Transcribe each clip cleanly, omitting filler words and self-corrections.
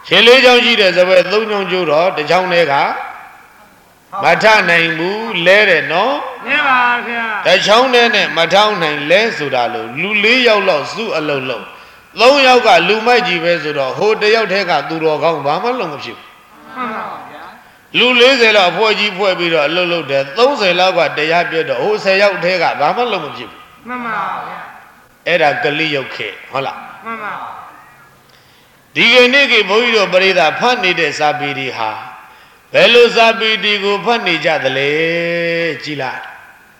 ရှင်လေးချောင်းရှိတဲ့ဇပွဲ3ချောင်းကျိုးတော့တစ်ချောင်းနဲ့ကမထနိုင်ဘူးလဲတဲ့နော်မှန်ပါဗျာတစ်ချောင်းနဲ့မထောင်းနိုင်လဲဆိုတာလို့လူ4ယောက်လောက်စုအလုံးလုံး3ယောက်ကလူမိုက်ကြီးပဲဆိုတော့ဟိုတယောက်တည်းကသူတော်ကောင်းဘာမှလုံးမဖြစ်ဘူးမှန်ပါဗျာလူ40လောက်အဖွဲ့ကြီးဖွဲ့ပြီးတော့အလုံးလုံးတယ်30လောက်ကတရားပြတ်တော့ဟို10ယောက်တည်းကဘာမှလုံးမဖြစ်ဘူးမှန်ပါဗျာအဲ့ဒါကလိယုတ်ခေဟုတ်လားမှန်ပါဒီကနေ့ကဘုန်းကြီးတို့ပရိသတ်ဖတ်နေတဲ့စာပေတွေဟာဘယ်လိုစာပေတွေကိုဖတ်နေကြသလဲကြည်လား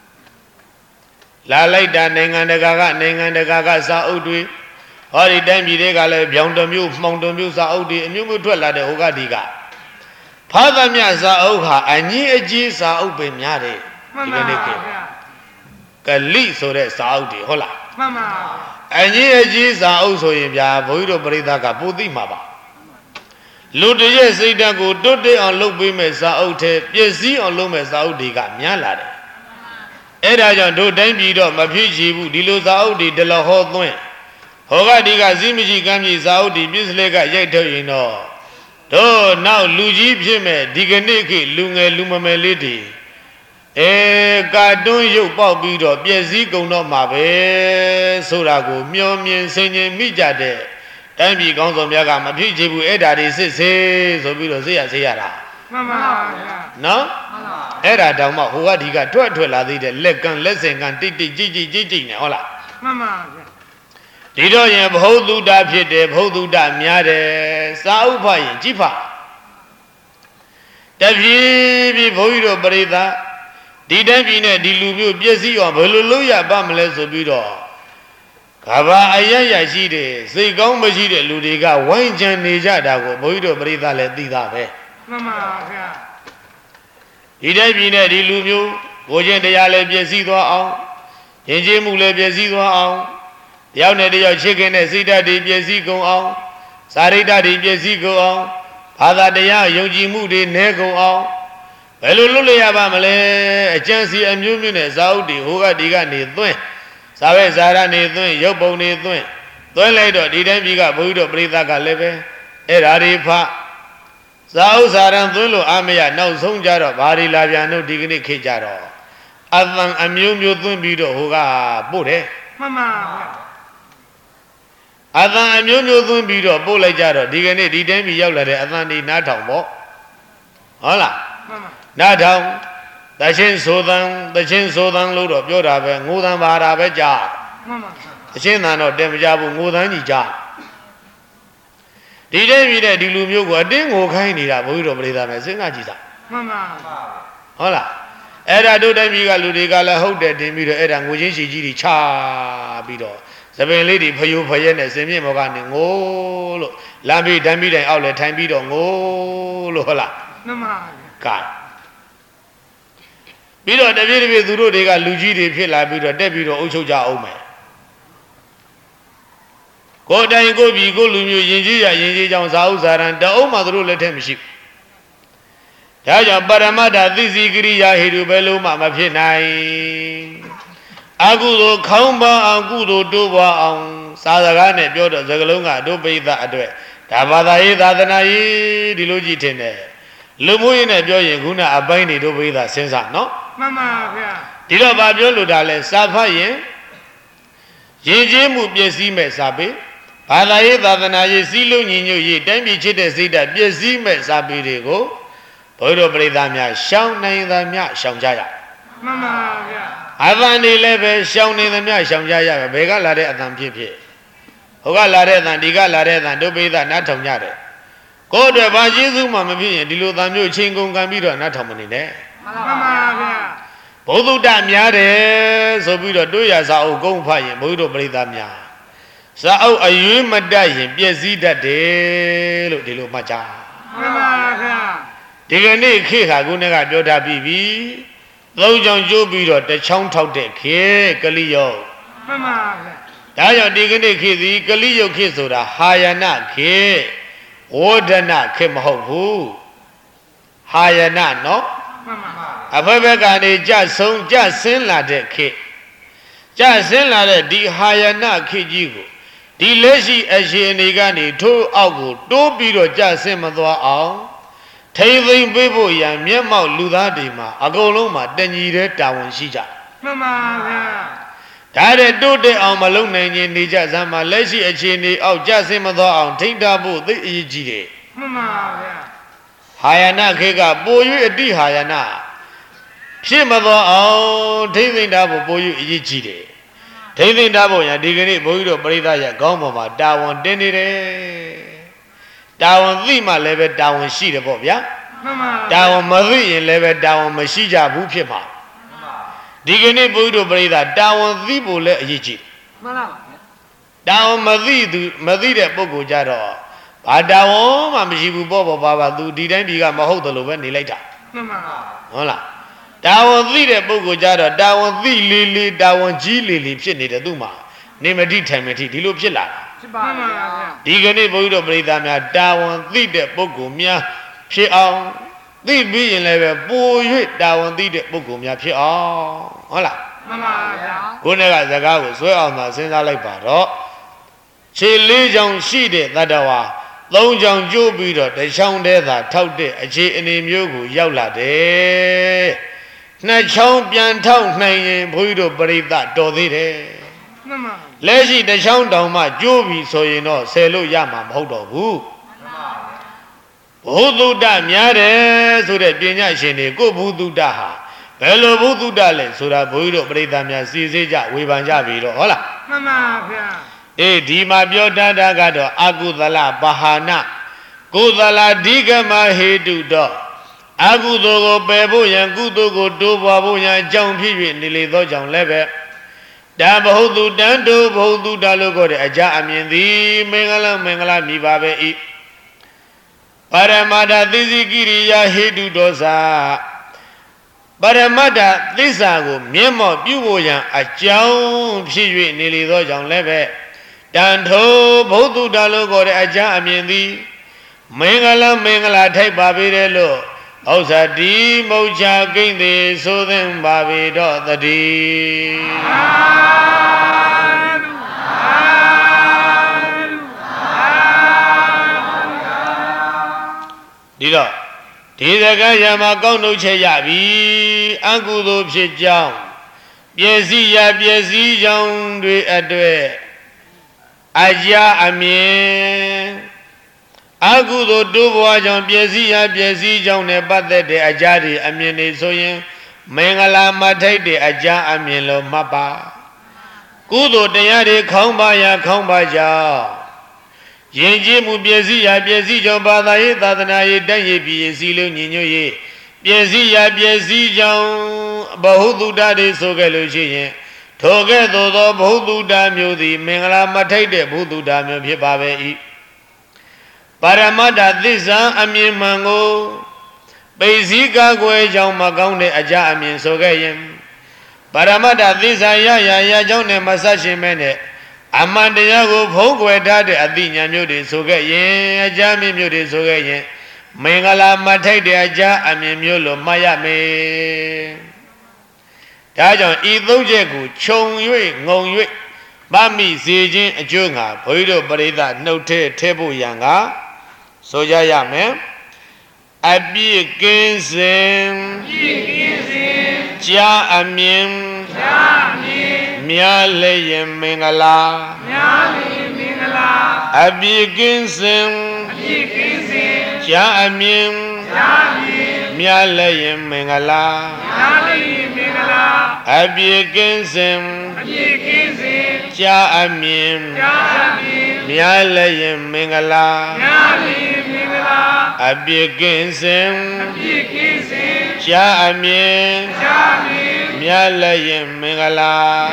လာလိုက်တာနိုင်ငံတကာကစာအုပ်တွေဟောဒီတိုင်းပြည်တွေကလည်းဗျောင်တမျိုးမှောင်တမျိုးစာအုပ်တွေအမျိုးမျိုးထွက်လာတဲ့ဟိုကဒီကဖာသမြစာအုပ်ဟာအငြင်းအကြီးစာအုပ်ပဲများတယ်ဒီကနေ့ကလိဆိုတဲ့စာအုပ်တွေဟုတ်လားမှန်ပါအငြင်းအကြီးစာအုပ်ဆိုရင်ဗျာဘုန်းကြီးတို့ပရိသတ်ကပိုသိမှာပါလူတရဲ့စိတ်ဓာတ်ကိုတွတ်တက်အောင်လုပ်ပေးမဲ့စာအုပ်ထဲပြည့်စည်အောင်လုပ်မဲ့စာအုပ်တွေကများလာတယ်အဲ့ဒါကြောင့်တို့တိုင်းပြည်တော့မဖြစ်ချီဘူးဒီလိုစာအုပ်တွေတလဟောသွင်းဟောကဒီကစည်းမရှိကမ်းမြေစာအုပ်တွေပြည့်စလက်ကရိုက်ထုတ်ရင်တော့တို့နောက်လူကြီးဖြစ်မဲ့ဒီကနေ့ခေတ်လူငယ်လူမမယ်လေးတွေကာတွန်းရုပ်ပေါက်ပြီးတော့ပြည့်စည်ကုန်တော့မှာပဲဆိုတာကိုမျောမြင်ဆင်ခြင်မိကြတဲ့တိုင်းပြည်ကောင်းဆောင်များကမဖြစ်ချဘူးအဲ့ဒါတွေစစ်စေးဆိုပြီးတော့ဆေးရတာမှန်ပါဗျာနော်အဲ့ဒါတောင်မှဟိုကဒီကထွက်လာသေးတယ်လက်ကန်းလက်စင်ကန်းတိတ်ကြည်နေဟုတ်လားမှန်ပါဗျာဒီတော့ရင်ဘဟုတုတဖြစ်တယ်ဘဟုတုတများတယ်စာဥဖတ်ရင်ကြည်ဖတ်တပြေးပြေးဘုန်းကြီးတို့ပရိသတ်ဒီတိုင်းပြည်နဲ့ဒီလူမျိုးပြည့်စည်အောင်ဘယ်လိုလုပ်ရပါမလဲဆိုပြီးတော့ကဘာအရရရှိတဲ့စိတ်ကောင်းမရှိတဲ့လူတွေကဝိုင်းချန်နေကြတာကိုဘုန်းကြီးတို့ပရိသတ်လည်းသိတာပဲမှန်ပါဗျာဒီတိုင်းပြည်နဲ့ဒီလူမျိုးကိုချင်းတရားလည်းပြည့်စည်သွားအောင်ယဉ်ကျေးမှုလည်းပြည့်စည်သွားအောင်တယောက်နဲ့တယောက်ချစ်ခင်တဲ့စိတ်ဓာတ်တွေပြည့်စည်ကုန်အောင်စာရိတ္တတွေပြည့်စည်ကုန်အောင်ဘာသာတရားယုံကြည်မှုတွေနည်းကုန်အောင်ဘယ်လိုလုပ်လို့ရပါမလဲအကျဉ်းစီအမျိုးမျိုးနဲ့ဇာဥတီဟိုကဒီကနေသွင်းစာပဲဇာရနေသွင်းရုပ်ပုံနေသွင်းလိုက်တော့ဒီတိုင်းပြည်ကဘုန်းကြီးတို့ပရိသတ်ကလည်းပဲအဲ့ဓာတွေဖဇာဥဇာရံသွင်းလို့အာမရနောက်ဆုံးကြတော့ဘာတွေလာပြန်တို့ဒီကနေ့ခေတ်ကြတော့အသံအမျိုးမျိုးသွင်းပြီးတော့ဟိုကပို့တယ်မှန်ပါဗျာအသံအမျိုးမျိုးသွင်းပြီးတော့ပို့လိုက်ကြတော့ဒီကနေ့ဒီတိုင်းပြည်ရောက်လာတဲ့အသံဒီနားထောင်ပေါ့ဟုတ်လားမှန်ပါနားထောင်တချင်းဆိုသံလို့တော့ပြောတာပဲငိုသံပါတာပဲကြားမှန်ပါတချင်းသံတော့တင်မကြဘူးငိုသံကြီးကြားဒီတိုင်းပြည်တဲ့ဒီလူမျိုးကအတင်းငိုခိုင်းနေတာဘုန်းကြီးတို့ပရိသတ်မယ်စဉ်းစားကြည့်တာမှန်ပါဟုတ်လားအဲ့ဒါတို့တိုင်းပြည်ကလူတွေကလည်းဟုတ်တယ်တင်ပြီးတော့အဲ့ဒါငိုချင်းရှိကြီးတွေချပြီးတော့သပင်လေးတွေဖယိုဖရဲနဲ့စင်မြင့်ဘောကနေငိုလို့လမ်းပြီးတန်းပြီးတိုင်အောက်လဲထိုင်ပြီးတော့ငိုလို့ဟုတ်လားမှန်ပါကဲပြီးတော့တပြည့်သူတို့တွေကလူကြီးတွေဖြစ်လာပြီးတော့တက်ပြီးတော့အုပ်ချုပ်ကြအောင်မယ်ကိုယ်တိုင်ကိုပြည်ကိုလူမျိုးယဉ်ကျေးကြောင်းဇာဥဇာရံတအုံးမှသူတို့လက်ထက်မရှိဘူးဒါကြောင့်ပရမတ္ထသိစီကရိယာဟိတုဘယ်လိုမှမဖြစ်နိုင်အကုသိုလ်ခေါင်းပါအောင်ကုသိုလ်တိုးပွားအောင်စာစကားနဲ့ပြောတော့စကလုံးကတို့ပိသအတွက်ဒါဘာသာရေးသာသနာရေးဒီလိုကြည့်ထင်တယ်လူမှုရေးနဲ့ပြောရင်ခုနအပိုင်းတွေတို့ပိသစဉ်းစားနော်မှန်ပါဗျာဒီတော့ဗာပြောလို့ဒါလဲစာဖတ်ရင်ယဉ်ကျေးမှုပြည့်စည်မဲ့စာပေဘာသာရေးသာသနာရေးစည်းလုံးညီညွတ်ရေးတိုင်းပြည်ချစ်တဲ့စိတ်ဓာတ်ပြည့်စည်မဲ့စာပေတွေကိုဘုရားတို့ပရိသတ်များရှောင်နိုင်သမျှရှောင်ကြရမှန်ပါဗျာအသံတွေလည်းပဲရှောင်နေသမျှရှောင်ကြရပဲဘယ်ကလာတဲ့အသံဖြစ်ဟိုကလာတဲ့အသံဒီကလာတဲ့အသံတို့ပိသနားထောင်ကြတယ်ကိုယ့်အတွက်ဘာကျေးဇူးမှမဖြစ်ရင်ဒီလိုသံမျိုးချိန်ကုန်ကန်ပြီးတော့နားထောင်မနေနဲ့မှန်ပါဗျာဘုဒ္ဓတများတယ်ဆိုပြီးတော့တို့ရစာအုပ်ကုန်းဖတ်ရင်ဘုရားတို့ပရိသတ်များစာအုပ်အရွေးမတတ်ရင်ပြည့်စည်တတ်တယ်လို့ဒီလိုမှတ်ကြမှန်ပါဗျာဒီကနေ့ခေတ်ဟာခုနကပြောထားပြီးပြီသုံးချောင်းကျိုးပြီးတော့တစ်ချောင်းထောက်တဲ့ခေတ်ကလိယုတ်မှန်ပါဗျာဒါကြောင့်ဒီကနေ့ခေတ်ဒီကလိယုတ်ခေတ်ဆိုတာဟာယနာခေတ်ဝဒနာခေတ်မဟုတ်ဘူးဟာယနာနော်မှန်ပါအဖက်ဘက်ကနေကြဆင်းလာတဲ့ခေတ်ကြဆင်းလာတဲ့ဒီဟာယနာခေတ်ကြီးကိုဒီလက်ရှိအရှင်အနေကနေထိုးအောက်ကိုတိုးပြီးတော့ကြဆင်းမသွားအောင်ထိမ့်သိမ့်ပေးဖို့ရန်မျက်မှောက်လူသားတွေမှာအကုန်လုံးမှာတညီတဲ့တာဝန်ရှိကြမှန်ပါဗျာဒါတဲ့တိုးတက်အောင်မလုပ်နိုင်ခြင်းနေကြစမ်းမှာလက်ရှိအခြေအနေအောက်ကြဆင်းမသွားအောင်ထိမ့်တာဖို့သိအရေးကြီးတယ်မှန်ပါဗျာဟာယနာခေကပို၍အတိဟာယနာဖြစ်မသွားအောင်ထိမ့်သိမ့်တာဖို့ပို၍အရေးကြီးတယ်ထိမ့်သိမ့်တာဖို့ရဒီကနေ့ဘုန်းကြီးတို့ပရိသတ်ရဲ့ခေါင်းပေါ်မှာတာဝန်တင်နေတယ်တာဝန်သိမှလည်းပဲတာဝန်ရှိတယ်ပေါ့ဗျာမှန်ပါတာဝန်မသိရင်လည်းပဲတာဝန်မရှိကြဘူးဖြစ်မှာဒီကနေ့ဘုန်းကြီးတို့ပရိသတ်တာဝန်သိဖို့လည်းအရေးကြီးမှန်ပါတာဝန်မသိတဲ့ပုဂ္ဂိုလ်ကြတော့ဘာတာဝန်မှမရှိဘူးပေါ့ပေါ့ပါသူဒီတိုင်းဒီကမဟုတ်တယ်လို့ပဲနေလိုက်တာမှန်ပါဟုတ်လားတာဝန်သိတဲ့ပုဂ္ဂိုလ်ကြတော့တာဝန်သိလေးတာဝန်ကြီးလေးဖြစ်နေတယ်သူ့မှာနေမတိထိုင်မတိဒီလိုဖြစ်လာတာဖြစ်ပါဗျာဒီကနေ့ဘုန်းကြီးတို့ပရိသတ်များတာဝန်သိတဲ့ပုဂ္ဂိုလ်များဖြစ်အောင်သိပြီးရင်လည်းပဲပို၍တာဝန်သိတဲ့ပုဂ္ဂိုလ်များဖြစ်အောင်ဟုတ်လားမှန်ပါဗျာခုနကစကားကိုဆွဲအောင်သာစဉ်းစားလိုက်ပါတော့ခြေ၄ချောင်းရှိတဲ့တတ္တဝါ၃ချောင်းကျိုးပြီးတော့တစ်ချောင်းတည်းသာထောက်တဲ့အခြေအနေမျိုးကိုရောက်လာတယ်နှစ်ချောင်းပြန်ထောက်နိုင်ရင်ဘုန်းကြီးတို့ပရိသတ်တော်သေးတယ်မှန်ပါလက်ရှိတစ်ချောင်းတောင်မှကျိုးပြီဆိုရင်တော့ဆယ်လို့ရမှာမဟုတ်တော့ဘူးဘုသုတ္တများတယ်ဆိုတဲ့ပညာရှင်တွေကိုဘုသုတ္တဟာဘယ်လိုဘုသုတ္တလဲဆိုတာဘုန်းကြီးတို့ပရိသတ်များစီစေးကြဝေဖန်ကြပြီတော့ဟုတ်လားမှန်ပါဗျာဒီမှာပြောတတ်တာကတော့အကုသလပဟာနာကုသလဓိကမဟေတုတော့အကုသိုလ်ကိုပယ်ဖို့ရန်ကုသိုလ်ကိုတိုးပွားဖို့ရန်အကြောင်းဖြစ်၍နေလေသောကြောင့်လည်းပဲဒါဘဟုတုတံတုဘဟုတုတလို့ခေါ်တဲ့အကြအမြင်သည်မင်္ဂလမင်္ဂလမြည်ပါပဲဤပရမတ္ထသိသိကိရိယာဟေတုတောသာပရမတ္ထသစ္စာကိုမျက်မှောက်ပြုဖို့ရန်အကြောင်းဖြစ်၍နေလေသောကြောင့်လည်းပဲတန်ထိုဘုသူတလို့ခေါ်တဲ့အကြအမြင်သည်မင်္ဂလမင်္ဂလာထိုက်ပါပေတယ်လို့ဥစ္စာဒီမုတ်ချကိမ့်သည်ဆိုသင်ပါပေတော့တည်းဒီတော့ဒီစကားရမှာကောက်နှုတ်ချက်ရပြီအကုသိုလ်ဖြစ်ကြောင်းပျက်စီးရပျက်စီးကြောင်းတွေအတွေ့အကြအမြင်အကုသိုလ်တိုးပွားကြောင့်ပျက်စီးရပျက်စီးကြောင်းနဲ့ပတ်သက်တဲ့အကြတွေအမြင်တွေဆိုရင်မင်္ဂလာမထိုက်တဲ့အကြအမြင်လို့မှတ်ပါကုသိုလ်တရားတွေခေါင်းပါရခေါင်းပါကြောင့်ယဉ်ကျေးမှုပျက်စီးရပျက်စီးကြောင့်ဘာသာရေးသာသနာရေးတန်ရေးပြည်စည်းလုံးညီညွတ်ရေးပျက်စီးရပျက်စီးကြောင့်ဘဟုတုတ္တတွေဆိုခဲ့လို့ရှိရင်ထိုကဲ့သို့သောဘုသူတ္တမျိုးသည်မင်္ဂလာမထိုက်တဲ့ဘုသူတ္တမျိုးဖြစ်ပါပဲ၏ပရမတ္ထသစ္စာအမြင်မှန်ကိုပိစီကကွယ်ကြောင့်မကောင်းတဲ့အကြအမြင်ဆိုခဲ့ရင်ပရမတ္ထသစ္စာရကြောင့်နဲ့မဆက်ရှင်မဲနဲ့အမှန်တရားကိုဖုံးကွယ်ထားတဲ့အသိဉာဏ်မျိုးတွေဆိုခဲ့ရင်အကြအမြင်မျိုးတွေဆိုခဲ့ရင်မင်္ဂလာမထိုက်တဲ့အကြအမြင်မျိုးလို့မှတ်ရမယ်ဒါကြောင့်ဤသုံးချက်ကိုခြုံ၍ငုံ၍မမိစေခြင်းအကျိုးငါဘုန်းကြီးတို့ပရိသတ်နှုတ်ထဲဖို့ရန်ကဆိုကြရမယ်အပြည့်ကင်းစင်ကြာအမြင်မြားလည်းရင်မင်္ဂလာအပြည့်ကင်းစင်ကြာအမြင်မြားလည်းရင်မင်္ဂလာအပြည့်ကင်းစင်ကြာအမြင်မြားလည်းရင်မင်္ဂလာအပြည့်ကင်းစင်ကြာအမြင်မြားလည်းရင်မင်္ဂလာ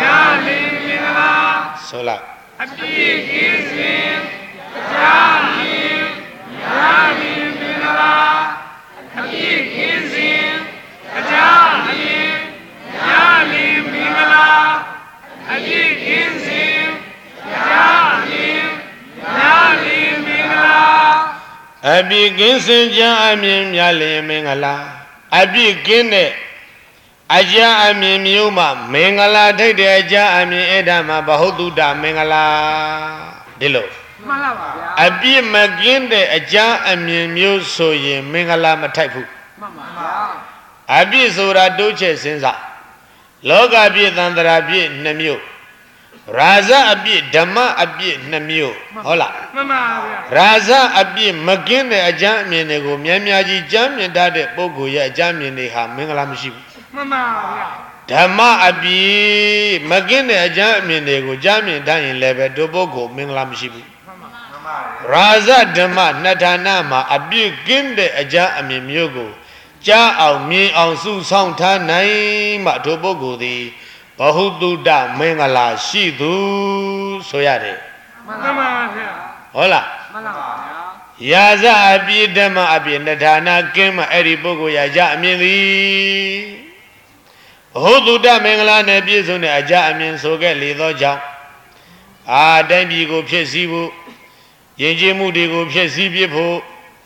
ဆိုလိုက်အပြည့်ကင်းစင်ကြာအမြင်မြားလည်းမင်္ဂလာအပြည့်ကင်းစင်ကြာအမြင်မြားလည်းမင်္ဂလာအပြည့်ကင်းစင်ကြာအမြင်မြားလည်းမင်္ဂလာအပြည့်ကင်းစင်ကြာအမြင်မြားလည်းမင်္ဂလာအပြည့်ကင်းတဲ့အကြအမြင်မျိုးမှမင်္ဂလာထိုက်တဲ့အကြအမြင်အဲ့ဒါမှဘဟုတုတ္တမင်္ဂလာဒီလိုမှန်လားပါဗျာအပြစ်မကင်းတဲ့အကြမ်းအမြင်မျိုးဆိုရင်မင်္ဂလာမထိုက်ဘူးမှန်ပါဗျာအပြစ်ဆိုတာတိုးချက်စဉ်းစားလောကပြစ်သန္တရာပြစ်2မျိုးရာဇအပြစ်ဓမ္မအပြစ်2မျိုးဟုတ်လားမှန်ပါဗျာရာဇအပြစ်မကင်းတဲ့အကြမ်းအမြင်တွေကိုများများကြီးကြမ်းမြင်တတ်တဲ့ပုဂ္ဂိုလ်ရဲ့အကြမ်းမြင်တွေဟာမင်္ဂလာမရှိဘူးမှန်ပါဗျာဓမ္မအပြစ်မကင်းတဲ့အကြမ်းအမြင်တွေကိုကြမ်းမြင်တတ်ရင်လည်းပဲဒုပုဂ္ဂိုလ်မင်္ဂလာမရှိဘူးမှန်ပါရာဇဓမ္မနှစ်ဌာနမှာအပြစ်ကင်းတဲ့အကြမ်းအမြင်မျိုးကိုကြားအောင်မြင်အောင်စုဆောင်ထားနိုင်မှဒုပုဂ္ဂိုလ်သည်ဘဟုတုတမင်္ဂလာရှိသူဆိုရတယ်မှန်ပါဗျာဟုတ်လားမှန်လားပါဗျာရာဇအပြစ်ဓမ္မအပြစ်နှစ်ဌာနကင်းမှအဲ့ဒီပုဂ္ဂိုလ်ရာဇအမြင်သည်ဘဟုတုတမင်္ဂလာနဲ့ပြည့်စုံတဲ့အကြအမြင်ဆိုခဲ့လေသောကြောင့်တိုင်းပြည်ကိုဖြစ်စည်းဖို့ယဉ်ကျေးမှုတွေကိုဖြစ်စည်းပြဖို့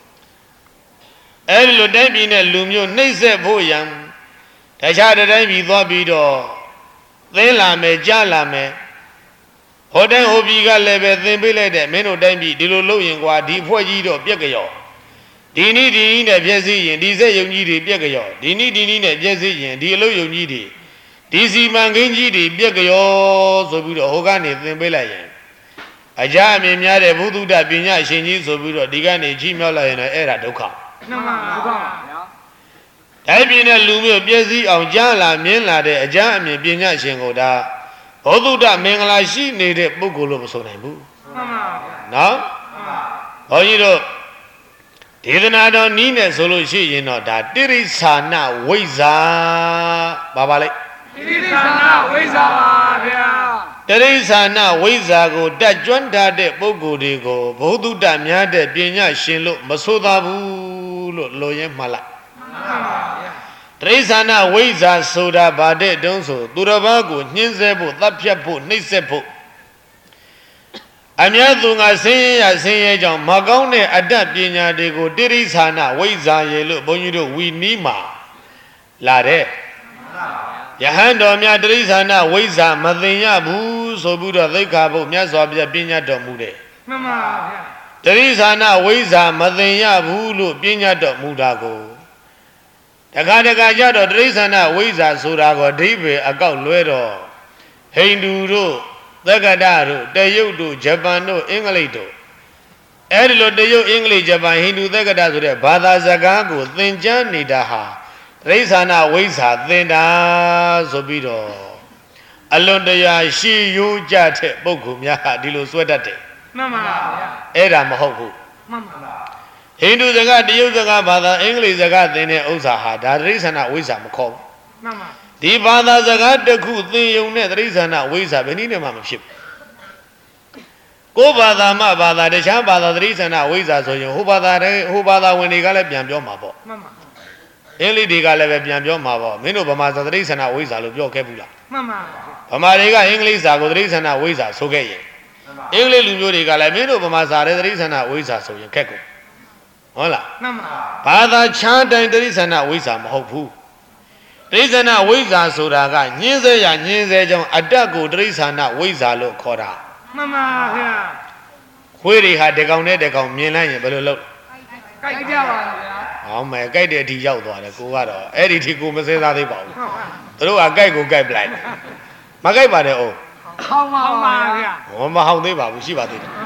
အဲ့ဒီလိုတိုင်းပြည်နဲ့လူမျိုးနှိမ့်ဆက်ဖို့ရန်တခြားတိုင်းပြည်သွားပြီးတော့သင်လာမယ်ကြားလာမယ်ဟိုတိုင်းဟိုပြည်ကလည်းပဲသင်ပေးလိုက်တဲ့မင်းတို့တိုင်းပြည်ဒီလိုလုပ်ရင်ကွာဒီဖွဲ့ကြီးတော့ပြက်ကြော်ဒီနည်းနဲ့ပြည့်စည်ရင်ဒီစက်ယုံကြီးတွေပြက်ကြော်ဒီနည်းနဲ့ပြည့်စည်ရင်ဒီအလုပ်ယုံကြီးတွေဒီစီမံကိန်းကြီးတွေပြက်ကြော်ဆိုပြီးတော့ဟိုကနေသင်ပေးလိုက်ရင်အကြအမြင်များတဲ့ဘုဒ္ဓပညာရှင်ကြီးဆိုပြီးတော့ဒီကနေကြီးမြောက်လိုက်ရင်လည်းအဲ့ဒါဒုက္ခမှန်ပါဗျာတိုင်းပြည်နဲ့လူမျိုးပြည့်စည်အောင်ကြားလာမြင်လာတဲ့အကြအမြင်ပညာရှင်ကိုဒါဘုဒ္ဓမင်္ဂလာရှိနေတဲ့ပုဂ္ဂိုလ်လို့မဆိုနိုင်ဘူးမှန်ပါဗျာနော်ဘုန်းကြီးတို့ဒေသနာတော်နီးနဲ့ဆိုလို့ရှိရင်တော့ဒါတိရိစ္ဆာနဝိဇ္ဇာပါလိုက်တိရိစ္ဆာနဝိဇ္ဇာပါဗျာတိရိစ္ဆာနဝိဇ္ဇာကိုတက်ကျွမ်းထားတဲ့ပုဂ္ဂိုလ်တွေကိုဘုဒ္ဓများတဲ့ပညာရှင်လို့မဆိုသာဘူးလို့လိုရင်းမှတ်လိုက်မှန်ပါဗျာတိရိစ္ဆာနဝိဇ္ဇာဆိုတာဗာတဲ့တုံးဆိုသူတစ်ပါးကိုညှင်းဆဲဖို့တပ်ဖြတ်ဖို့နှိပ်စက်ဖို့အမြတ်သူငါဆင်းရဲကြောင့်မကောင်းတဲ့အတ္တပညာတွေကိုတိရိစ္ဆာနဝိဇ္ဇာရေလို့ဘုန်းကြီးတို့ဝီနီးမှာလာတဲ့ယဟန်တော်များတိရိစ္ဆာနဝိဇ္ဇာမသိရဘူးဆိုပြီးတော့သိက္ခာပုဒ်မြတ်စွာဘုရားပညာတော်မူတယ်မှန်ပါဗျာတိရိစ္ဆာနဝိဇ္ဇာမသိရဘူးလို့ပညာတော်မူတာကိုတခါကြတော့တိရိစ္ဆာနဝိဇ္ဇာဆိုတာကိုအဓိပ္ပာယ်အကောက်လွဲတော့ဟိန္ဒူတို့သက္ကတတို့တရုတ်တို့ဂျပန်တို့အင်္ဂလိပ်တို့အဲ့ဒီလိုတရုတ်အင်္ဂလိပ်ဂျပန်ဟိန္ဒူသက္ကတဆိုတဲ့ဘာသာစကားကိုသင်ကြားနေတာဟာတိရိစ္ဆာနဝိဇ္ဇာသင်တာဆိုပြီးတော့အလွန်တရာရှိရိုးကြတဲ့ပုဂ္ဂိုလ်များဟာဒီလိုစွဲတတ်တယ်မှန်ပါဗျာအဲ့ဒါမဟုတ်ဘူးမှန်ပါဟိန္ဒူစကားတရုတ်စကားဘာသာအင်္ဂလိပ်စကားသင်တဲ့ဥစ္စာဟာဒါတိရိစ္ဆာနဝိဇ္ဇာမခေါ်ဘူးမှန်ပါဒီဘာသာစကားတစ်ခုသင်ယုံတဲ့တိရိစ္ဆာနဝိဇ္ဇာဘယ်နည်းနဲ့မှမဖြစ်ဘူးကိုယ်ဘာသာမှဘာသာတခြားဘာသာတိရိစ္ဆာနဝိဇ္ဇာဆိုရင်ဟိုဘာသာဝင်တွေကလည်းပြန်ပြောမှာပေါ့မှန်ပါအင်္ဂလိပ်တွေကလည်းပဲပြန်ပြောမှာပေါ့မင်းတို့ဗမာသာတိရိစ္ဆာနဝိဇ္ဇာလို့ပြောခဲ့ဘူးလားမှန်ပါဗမာတွေကအင်္ဂလိပ်စာကိုတိရိစ္ဆာနဝိဇ္ဇာဆိုခဲ့ရင်အင်္ဂလိပ်လူမျိုးတွေကလည်းမင်းတို့ဗမာစာတဲ့တိရိစ္ဆာနဝိဇ္ဇာဆိုရင်ခက်ကုန်ဟုတ်လားမှန်ပါဘာသာခြားတိုင်းတိရိစ္ဆာနဝိဇ္ဇာမဟုတ်ဘူးတိရိစ္ဆာနဝိဇ္ဇာဆိုတာကညင်းစေရညင်းစေကြောင်းအတ္တကိုတိရိစ္ဆာနဝိဇ္ဇာလို့ခေါ်တာမှန်ပါဗျာခွေးတွေဟာတကောင်နဲ့တကောင်မြင်လိုက်ရင်ဘယ်လိုလုပ်ကြိုက်ကြပါဗျာဟောမယ်ကြိုက်တဲ့အထိရောက်သွားတယ်ကိုကတော့အဲ့ဒီထိကိုမစဲစားသေးပါဘူးဟုတ်ပါသူတို့ကကြိုက်ကိုကြိုက်ပလိုက်တယ်မကြိုက်ပါနဲ့အောင်ဟောင်းပါဗျာဟောမဟောင်းသေးပါဘူးရှိပါသေးတယ်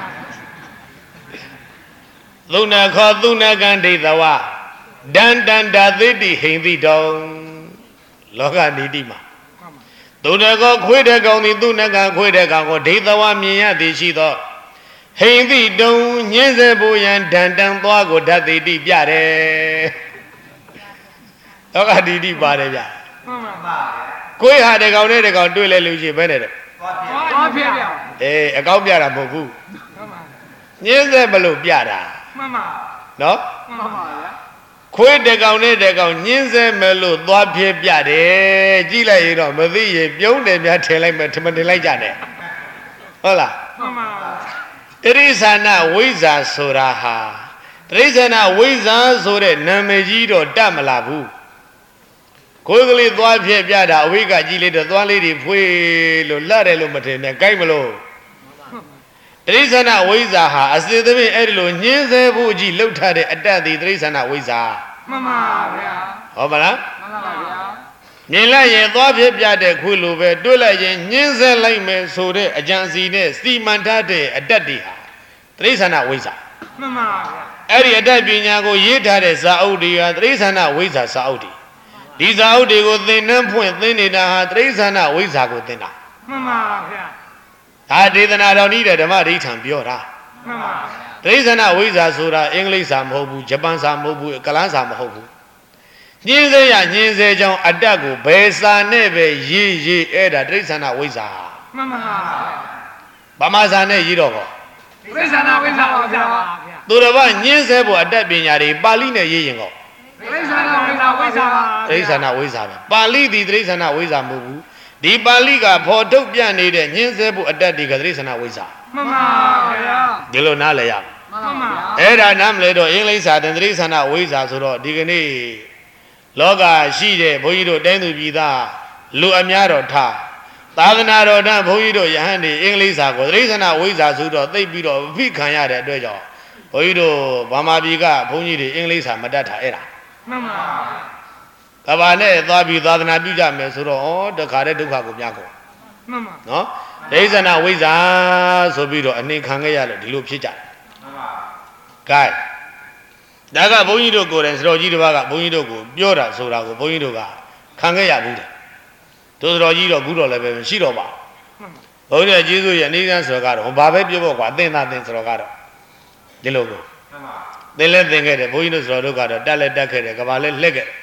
သုဏခောသုဏကံဒိဋ္ဌဝဒန္တန္တာသိတိဟိန္တိတောလောကနိတိမှာသုဏခောခွေးတဲ့ကောင်သည်သုဏကံခွေးတဲ့ကောင်ကိုဒိဋ္ဌဝမြင်ရသည်ရှိသောဟိန္တိတုံညင်းစေဖို့ရန်ဒန္တံသွားကိုဓာတိတိပြတယ်လောကနိတိပါတယ်ဗျမှန်ပါခွေးဟာတဲ့ကောင်နဲ့တဲ့ကောင်တွေ့လဲလို့ရှိရင်ဘယ်နဲ့တော့သွားဖြစ်ဗျာအကောက်ပြတာမဟုတ်ဘူးမှန်ပါညင်းစေမလို့ပြတာမှန်ပါနော်မှန်ပါဗျာခွေးတကောင်နဲ့တကောင်ညင်းစေမယ်လို့သွားဖြစ်ပြတယ်ကြည့်လိုက်ရင်တော့မသိရင်ပြုံးတယ်များထင်လိုက်မယ်ထမတင်လိုက်ကြတယ်ဟုတ်လားမှန်ပါတိရိစ္ဆာနဝိဇ္ဇာဆိုတာဟာတိရိစ္ဆာနဝိဇ္ဇာဆိုတဲ့နာမည်ကြီးတော့တတ်မလာဘူးကိုယ်ကလေးသွားဖြစ်ပြတာအဝိကကြည့်လိုက်တော့သွားလေးတွေဖွေးလို့လှတယ်လို့မထင်နဲ့ကြိုက်မလို့ရိစ္ဆာနဝိဇ္ဇာဟာအစေသမီးအဲ့ဒီလိုညင်းဆဲဖို့ကြီးလှုပ်ထားတဲ့အတ္တသည်တိရိစ္ဆာနဝိဇ္ဇာမှန်ပါဗျာဟုတ်ပါလားမှန်ပါဗျာမြင်လိုက်ရင်သွားဖြစ်ပြတဲ့ခွေလိုပဲတွေ့လိုက်ရင်ညင်းဆဲလိုက်မယ်ဆိုတဲ့အကြံစီနဲ့စီမံထားတဲ့အတ္တတွေဟာတိရိစ္ဆာနဝိဇ္ဇာမှန်ပါဗျာအဲ့ဒီအတ္တပညာကိုရေးထားတဲ့ဇာအုပ်တွေဟာတိရိစ္ဆာနဝိဇ္ဇာဇာအုပ်တွေဒီဇာအုပ်တွေကိုသင်နှံဖွင့်သင်နေတာဟာတိရိစ္ဆာနဝိဇ္ဇာကိုသင်တာမှန်ပါဗျာဒါဒေသနာတော်ဤတဲ့ဓမ္မဒိဋ္ဌံပြောတာမှန်ပါတိရိစ္ဆာနဝိဇ္ဇာဆိုတာအင်္ဂလိပ်စာမဟုတ်ဘူးဂျပန်စာမဟုတ်ဘူးကလန်းစာမဟုတ်ဘူးညင်းစေရညင်းစေကြောင်းအတ္တကိုဘယ်စာနဲ့ပဲရေးအဲ့ဒါတိရိစ္ဆာနဝိဇ္ဇာမှန်ပါဗမာစာနဲ့ရေးတော့ကောတိရိစ္ဆာနဝိဇ္ဇာပါဗျာသူတော်ဘာညင်းစေဖို့အတ္တပညာတွေပါဠိနဲ့ရေးရင်ကောတိရိစ္ဆာနဝိဇ္ဇာပါတိရိစ္ဆာနဝိဇ္ဇာပဲပါဠိဒီတိရိစ္ဆာနဝိဇ္ဇာမဟုတ်ဘူးဒီပါဠိကဖော်ထုတ်ပြနေတဲ့ညင်းစေဖို့အတ္တတွေကတိရိစ္ဆာနဝိဇ္ဇာမှန်ပါဗျာဒီလိုနားလည်ရမှန်ပါအဲ့ဒါနားမလဲတော့အင်္ဂလိပ်စာတင်တိရိစ္ဆာနဝိဇ္ဇာဆိုတော့ဒီကနေ့လောကရှိတဲ့ဘုန်းကြီးတို့တိုင်းသူပြည်သားလူအများတော်ထားသာသနာတော်တန်းဘုန်းကြီးတို့ယဟန်တွေအင်္ဂလိပ်စာကိုတိရိစ္ဆာနဝိဇ္ဇာဆိုတော့သိပြီးတော့ဖိခံရတဲ့အတွက်ကြောင့်ဘုန်းကြီးတို့ဗမာပြည်ကဘုန်းကြီးတွေအင်္ဂလိပ်စာမတတ်တာအဲ့ဒါမှန်ပါကဘာနဲ့သွားပြီးသာသနာပြုကြမယ်ဆိုတော့ဩတခါတည်းဒုက္ခကိုပြကုန်မှန်ပါနော်တိရိစ္ဆာနဝိဇ္ဇာဆိုပြီးတော့အနှိမ်ခံခဲ့ရလို့ဒီလိုဖြစ်ကြတယ်မှန်ပါ gain ဒါကဘုန်းကြီးတို့ကိုယ်တိုင်စတော်ကြီးတစ်ပါးကဘုန်းကြီးတို့ကိုပြောတာဆိုတာကိုဘုန်းကြီးတို့ကခံခဲ့ရဘူးတယ်တို့စတော်ကြီးတော့ဘူးတော့လည်းပဲရှိတော့ပါဘုန်းကြီးရဲ့ကျေးဇူးရဲ့အနေနဲ့ဆိုတော့ဘာပဲပြောဖို့ကွာသင်တာသင်စတော်ကတော့ဒီလိုကိုသင်လည်းသင်ခဲ့တယ်ဘုန်းကြီးတို့စတော်တို့ကတော့တက်လည်းတက်ခဲ့တယ်ကဘာလည်းလှက်ခဲ့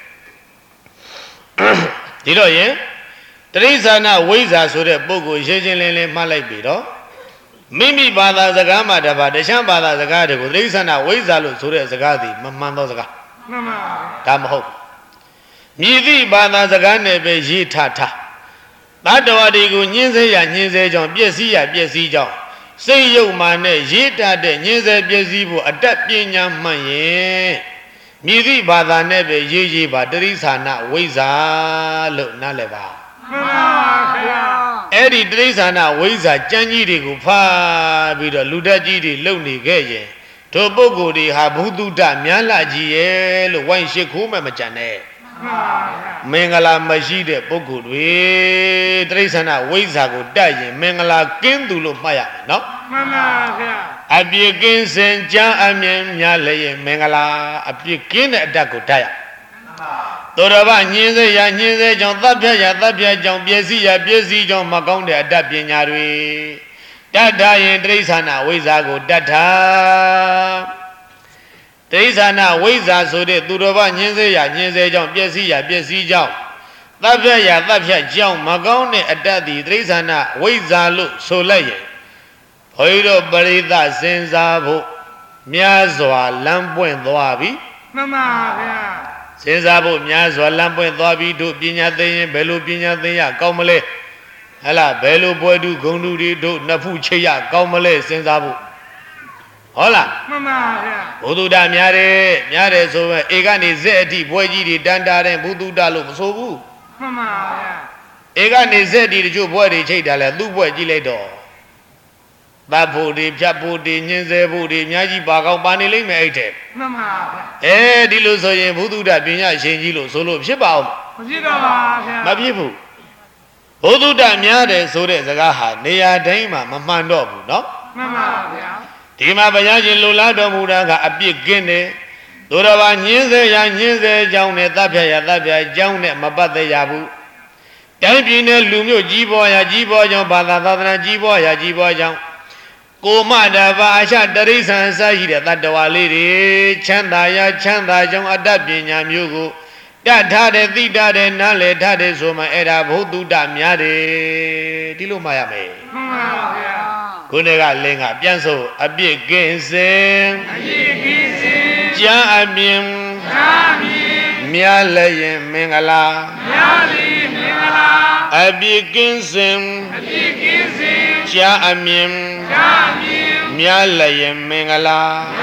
ဒီတော့ရင်တိရိစ္ဆာနဝိဇ္ဇာဆိုတဲ့ပုဂ္ဂိုလ်ရှင်းရှင်းလင်းလင်းမှတ်လိုက်ပြီတော့မိမိဘာသာစကားမှာတပါတခြားဘာသာစကားတွေကိုတိရိစ္ဆာနဝိဇ္ဇာလို့ဆိုတဲ့စကားသည်မမှန်သောစကားမှန်ပါဒါမဟုတ်မြည်သည့်ဘာသာစကားနဲ့ပဲရေးထားတတ္တဝါတွေကိုညှင်းဆဲရညှင်းဆဲကြောင်းပျက်စီးရပျက်စီးကြောင်းစိတ်ယုတ်မာနဲ့ရေးထားတဲ့ညှင်းဆဲပျက်စီးဖို့အတ္တပညာမှန်ရင်မြည်သည့်ဘာသာနဲ့ပဲရေးပါတိရိစ္ဆာနဝိဇ္ဇာလို့နားလည်ပါမှန်ပါဗျာအဲ့ဒီတိရိစ္ဆာနဝိဇ္ဇာကြမ်းကြီးတွေကိုဖားပြီးတော့လူတက်ကြီးတွေလုံနေခဲ့ရင်တို့ပုဂ္ဂိုလ်တွေဟာဘုသူတ္တများလာကြီးရဲ့လို့ဝိုင်းရှိခိုးမှမကြံနဲ့မင်္ဂလာမရှိတဲ့ပုဂ္ဂိုလ်တွေတိရိစ္ဆာနဝိဇ္ဇာကိုတတ်ရင်မင်္ဂလာကင်းသူလို့မှတ်ရမယ်နော်မှန်ပါဗျာအပြစ်ကင်းစင်ကြမ်းအမြင်များလည်းရင်မင်္ဂလာအပြစ်ကင်းတဲ့အတတ်ကိုတတ်ရသောတော်ဘာညင်းစေရညင်းစေကြောင့်သတ်ဖြတ်ရသတ်ဖြတ်ကြောင့်ပျက်စီးရပျက်စီးကြောင့်မကောင်းတဲ့အတ္တပညာတွေတတ်ထားရင်တိရိစ္ဆာနဝိဇ္ဇာကိုတတ်ထားတိရိစ္ဆာနဝိဇ္ဇာဆိုတဲ့သူတော်ဘာညင်းစေရညင်းစေကြောင့်ပျက်စီးရပျက်စီးကြောင့်သတ်ဖြတ်ရသတ်ဖြတ်ကြောင့်မကောင်းတဲ့အတ္တသည်တိရိစ္ဆာနဝိဇ္ဇာလို့ဆိုလိုက်ရင်ဘုရားတို့ပရိသတ်စဉ်းစားဖို့များစွာလမ်းပွင့်သွားပြီမှန်ပါဗျာစဉ်းစားဖို့များစွာလမ်းပွင့်သွားပြီးတို့ပညာသိရင်ဘယ်လိုပညာသိရကောင်းမလဲဟဲ့လားဘယ်လိုပွဲတုဂုံတုတွေတို့နှစ်ဖူးချိတ်ရကောင်းမလဲစဉ်းစားဖို့ဟုတ်လားမှန်ပါဗျာဘုသူတ္တများတယ်ဆိုပဲဧကနေဇက်အထိပွဲကြီးတွေတန်တာတဲ့ဘုသူတ္တလို့မဆိုဘူးမှန်ပါဗျာဧကနေဇက်ဒီတချို့ပွဲတွေချိတ်တာလဲသူ့ပွဲကြည့်လိုက်တော့သတ်ဖို့တွေဖြတ်ဖို့တွေညှင်းဆဲဖို့တွေအများကြီးပါကောင်းပါနေလိမ့်မယ်အဲ့တဲ့မှန်ပါဗျာဒီလိုဆိုရင်ဘုသူတ္တပညာရှင်ကြီးလို့ဆိုလို့ဖြစ်ပါအောင်မဖြစ်တော့ပါဗျာမဖြစ်ဘူးဘုသူတ္တများတယ်ဆိုတဲ့စကားဟာနေရာတိုင်းမှာမမှန်တော့ဘူးเนาะမှန်ပါဗျာဒီမှာဘုရားရှင်လိုလားတော်မူတာကအပြစ်ကင်းတယ်သူတော်ဘာညှင်းဆဲရညှင်းဆဲကြောင်းနဲ့တပ်ဖြတ်ရတပ်ဖြတ်ကြောင်းနဲ့မပတ်သက်ရဘူးတိုင်းပြည်နဲ့လူမျိုးကြီးပွားရကြီးပွားကြောင်းဘာသာသာသနာကြီးပွားရကြီးပွားကြောင်းကိုမတဘာအရှတရိစ္ဆာန်စရှိတဲ့တတ္တဝါလေးတွေချမ်းသာရချမ်းသာကြောင်းအတ္တပညာမျိုးကိုတတ်ထားတဲ့သိတတ်တဲ့နားလည်ထားတဲ့ဆိုမှအဲ့ဒါဘုသူတ္တများတယ်ဒီလိုမှရမယ်မှန်ပါဗျာခုနကလင်းကပြန်ဆိုအပြစ်ကင်းစင်အပြစ်ကင်းစင်ကြံအမြင်မြတ်လည်းရင်မင်္ဂလာမြတ်လည်းမင်္ဂလာအပြစ်ကင်းစင်ကြံအမြင်မြတ်လည်းရင်မင်္ဂလာ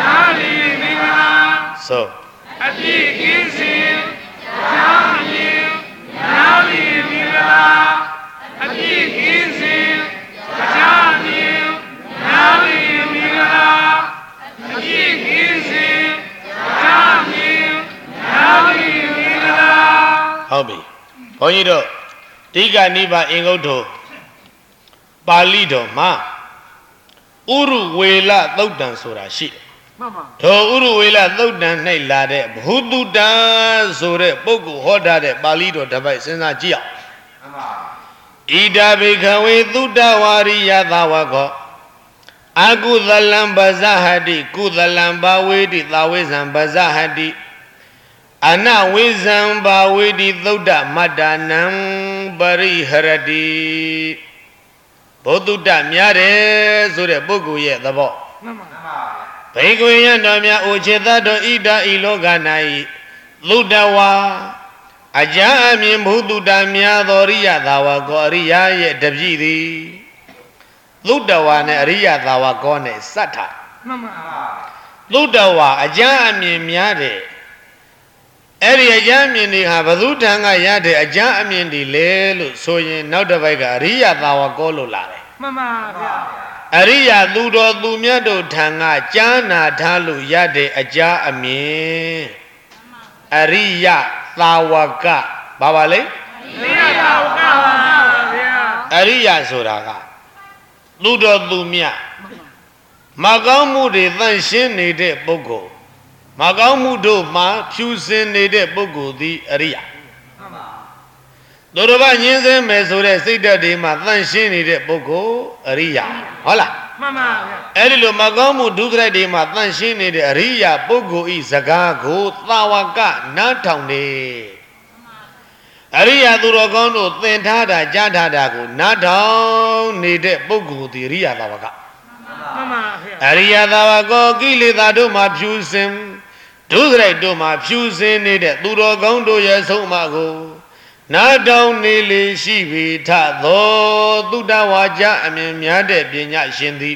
ဆိုအပြစ်ကင်းစင်ကြံအမြင်မြတ်လည်းမင်္ဂလာအပြစ်ကင်းစင်ကြံအမြင်မြတ်လည်းကြီးတို့တိကနိဗ္ဗာန်အင်္ဂုတ္တပါဠိတော်မှာဥရုဝေလသုတ်တံဆိုတာရှိတယ်မှန်ပါထိုဥရုဝေလသုတ်တံ၌လာတဲ့ဘုသူတံဆိုတဲ့ပုဂ္ဂိုလ်ဟောထားတဲ့ပါဠိတော်တစ်ပိုက်စဉ်းစားကြည့်အောင်မှန်ပါဣဒဘိခဝေသုတဝါရိယသဝကောအကုသလံပဇဟတိကုသလံဘာဝေတိသာဝေဇံပဇဟတိအနဝေဇံဘာဝေတိသုဒ္ဓမတ္တနံပရိဟရတိဘုသူတ္တများတယ်ဆိုတဲ့ပုဂ္ဂိုလ်ရဲ့သဘောမှန်ပါဘိကွေယံတော်များအိုချေတတ်တော်ဣဒဤလောက၌သုတ္တဝါအကြံအမြင်ဘုသူတ္တများသောရိယသာဝကောအရိယရဲ့တပြည့်သည်သုတ္တဝါနဲ့အရိယသာဝကောနဲ့စတ်တာမှန်ပါသုတ္တဝါအကြံအမြင်များတယ်အဲ့ဒီအကြံအမြင်တွေဟာဘသူထံကရတဲ့အကြံအမြင်တွေလေလို့ဆိုရင်နောက်တစ်ပိုက်ကအရိယသာဝကောလို့လာတယ်မှန်ပါဗျာအရိယသူတော်သူမြတ်တို့ထံကကြားနာထားလို့ရတဲ့အကြံအမြင်အရိယသာဝကဘာပါလဲအရိယသာဝကပါဗျာအရိယဆိုတာကသူတော်သူမြတ်မကောင်းမှုတွေသန့်ရှင်းနေတဲ့ပုဂ္ဂိုလ်မကောင်းမှုတို့မှဖြူစင်နေတဲ့ပုဂ္ဂိုလ်သည်အရိယမှန်ပါသူတော်ဘာညင်းစဲမယ်ဆိုတဲ့စိတ်ဓာတ်တွေမှသန့်ရှင်းနေတဲ့ပုဂ္ဂိုလ်အရိယဟုတ်လားမှန်ပါဗျာအဲ့ဒီလိုမကောင်းမှုဒုက္ခတွေမှသန့်ရှင်းနေတဲ့အရိယပုဂ္ဂိုလ်ဤစကားကိုသာဝကနားထောင်နေအရိယသူတော်ကောင်းတို့သင်ထားတာကြားထားတာကိုနားထောင်နေတဲ့ပုဂ္ဂိုလ်သည်အရိယသာဝကမှန်ပါဗျာအရိယသာဝကောကိလေသာတို့မှဖြူစင်ဒုစရိုက်တို့မှာဖြူစင်းနေတဲ့သူတော်ကောင်းတို့ရဲ့ဆုံးမကိုနားတောင်နေလေရှိပြီထသောသုတ္တဝါကြအမြင်များတဲ့ပညာရှင်သည်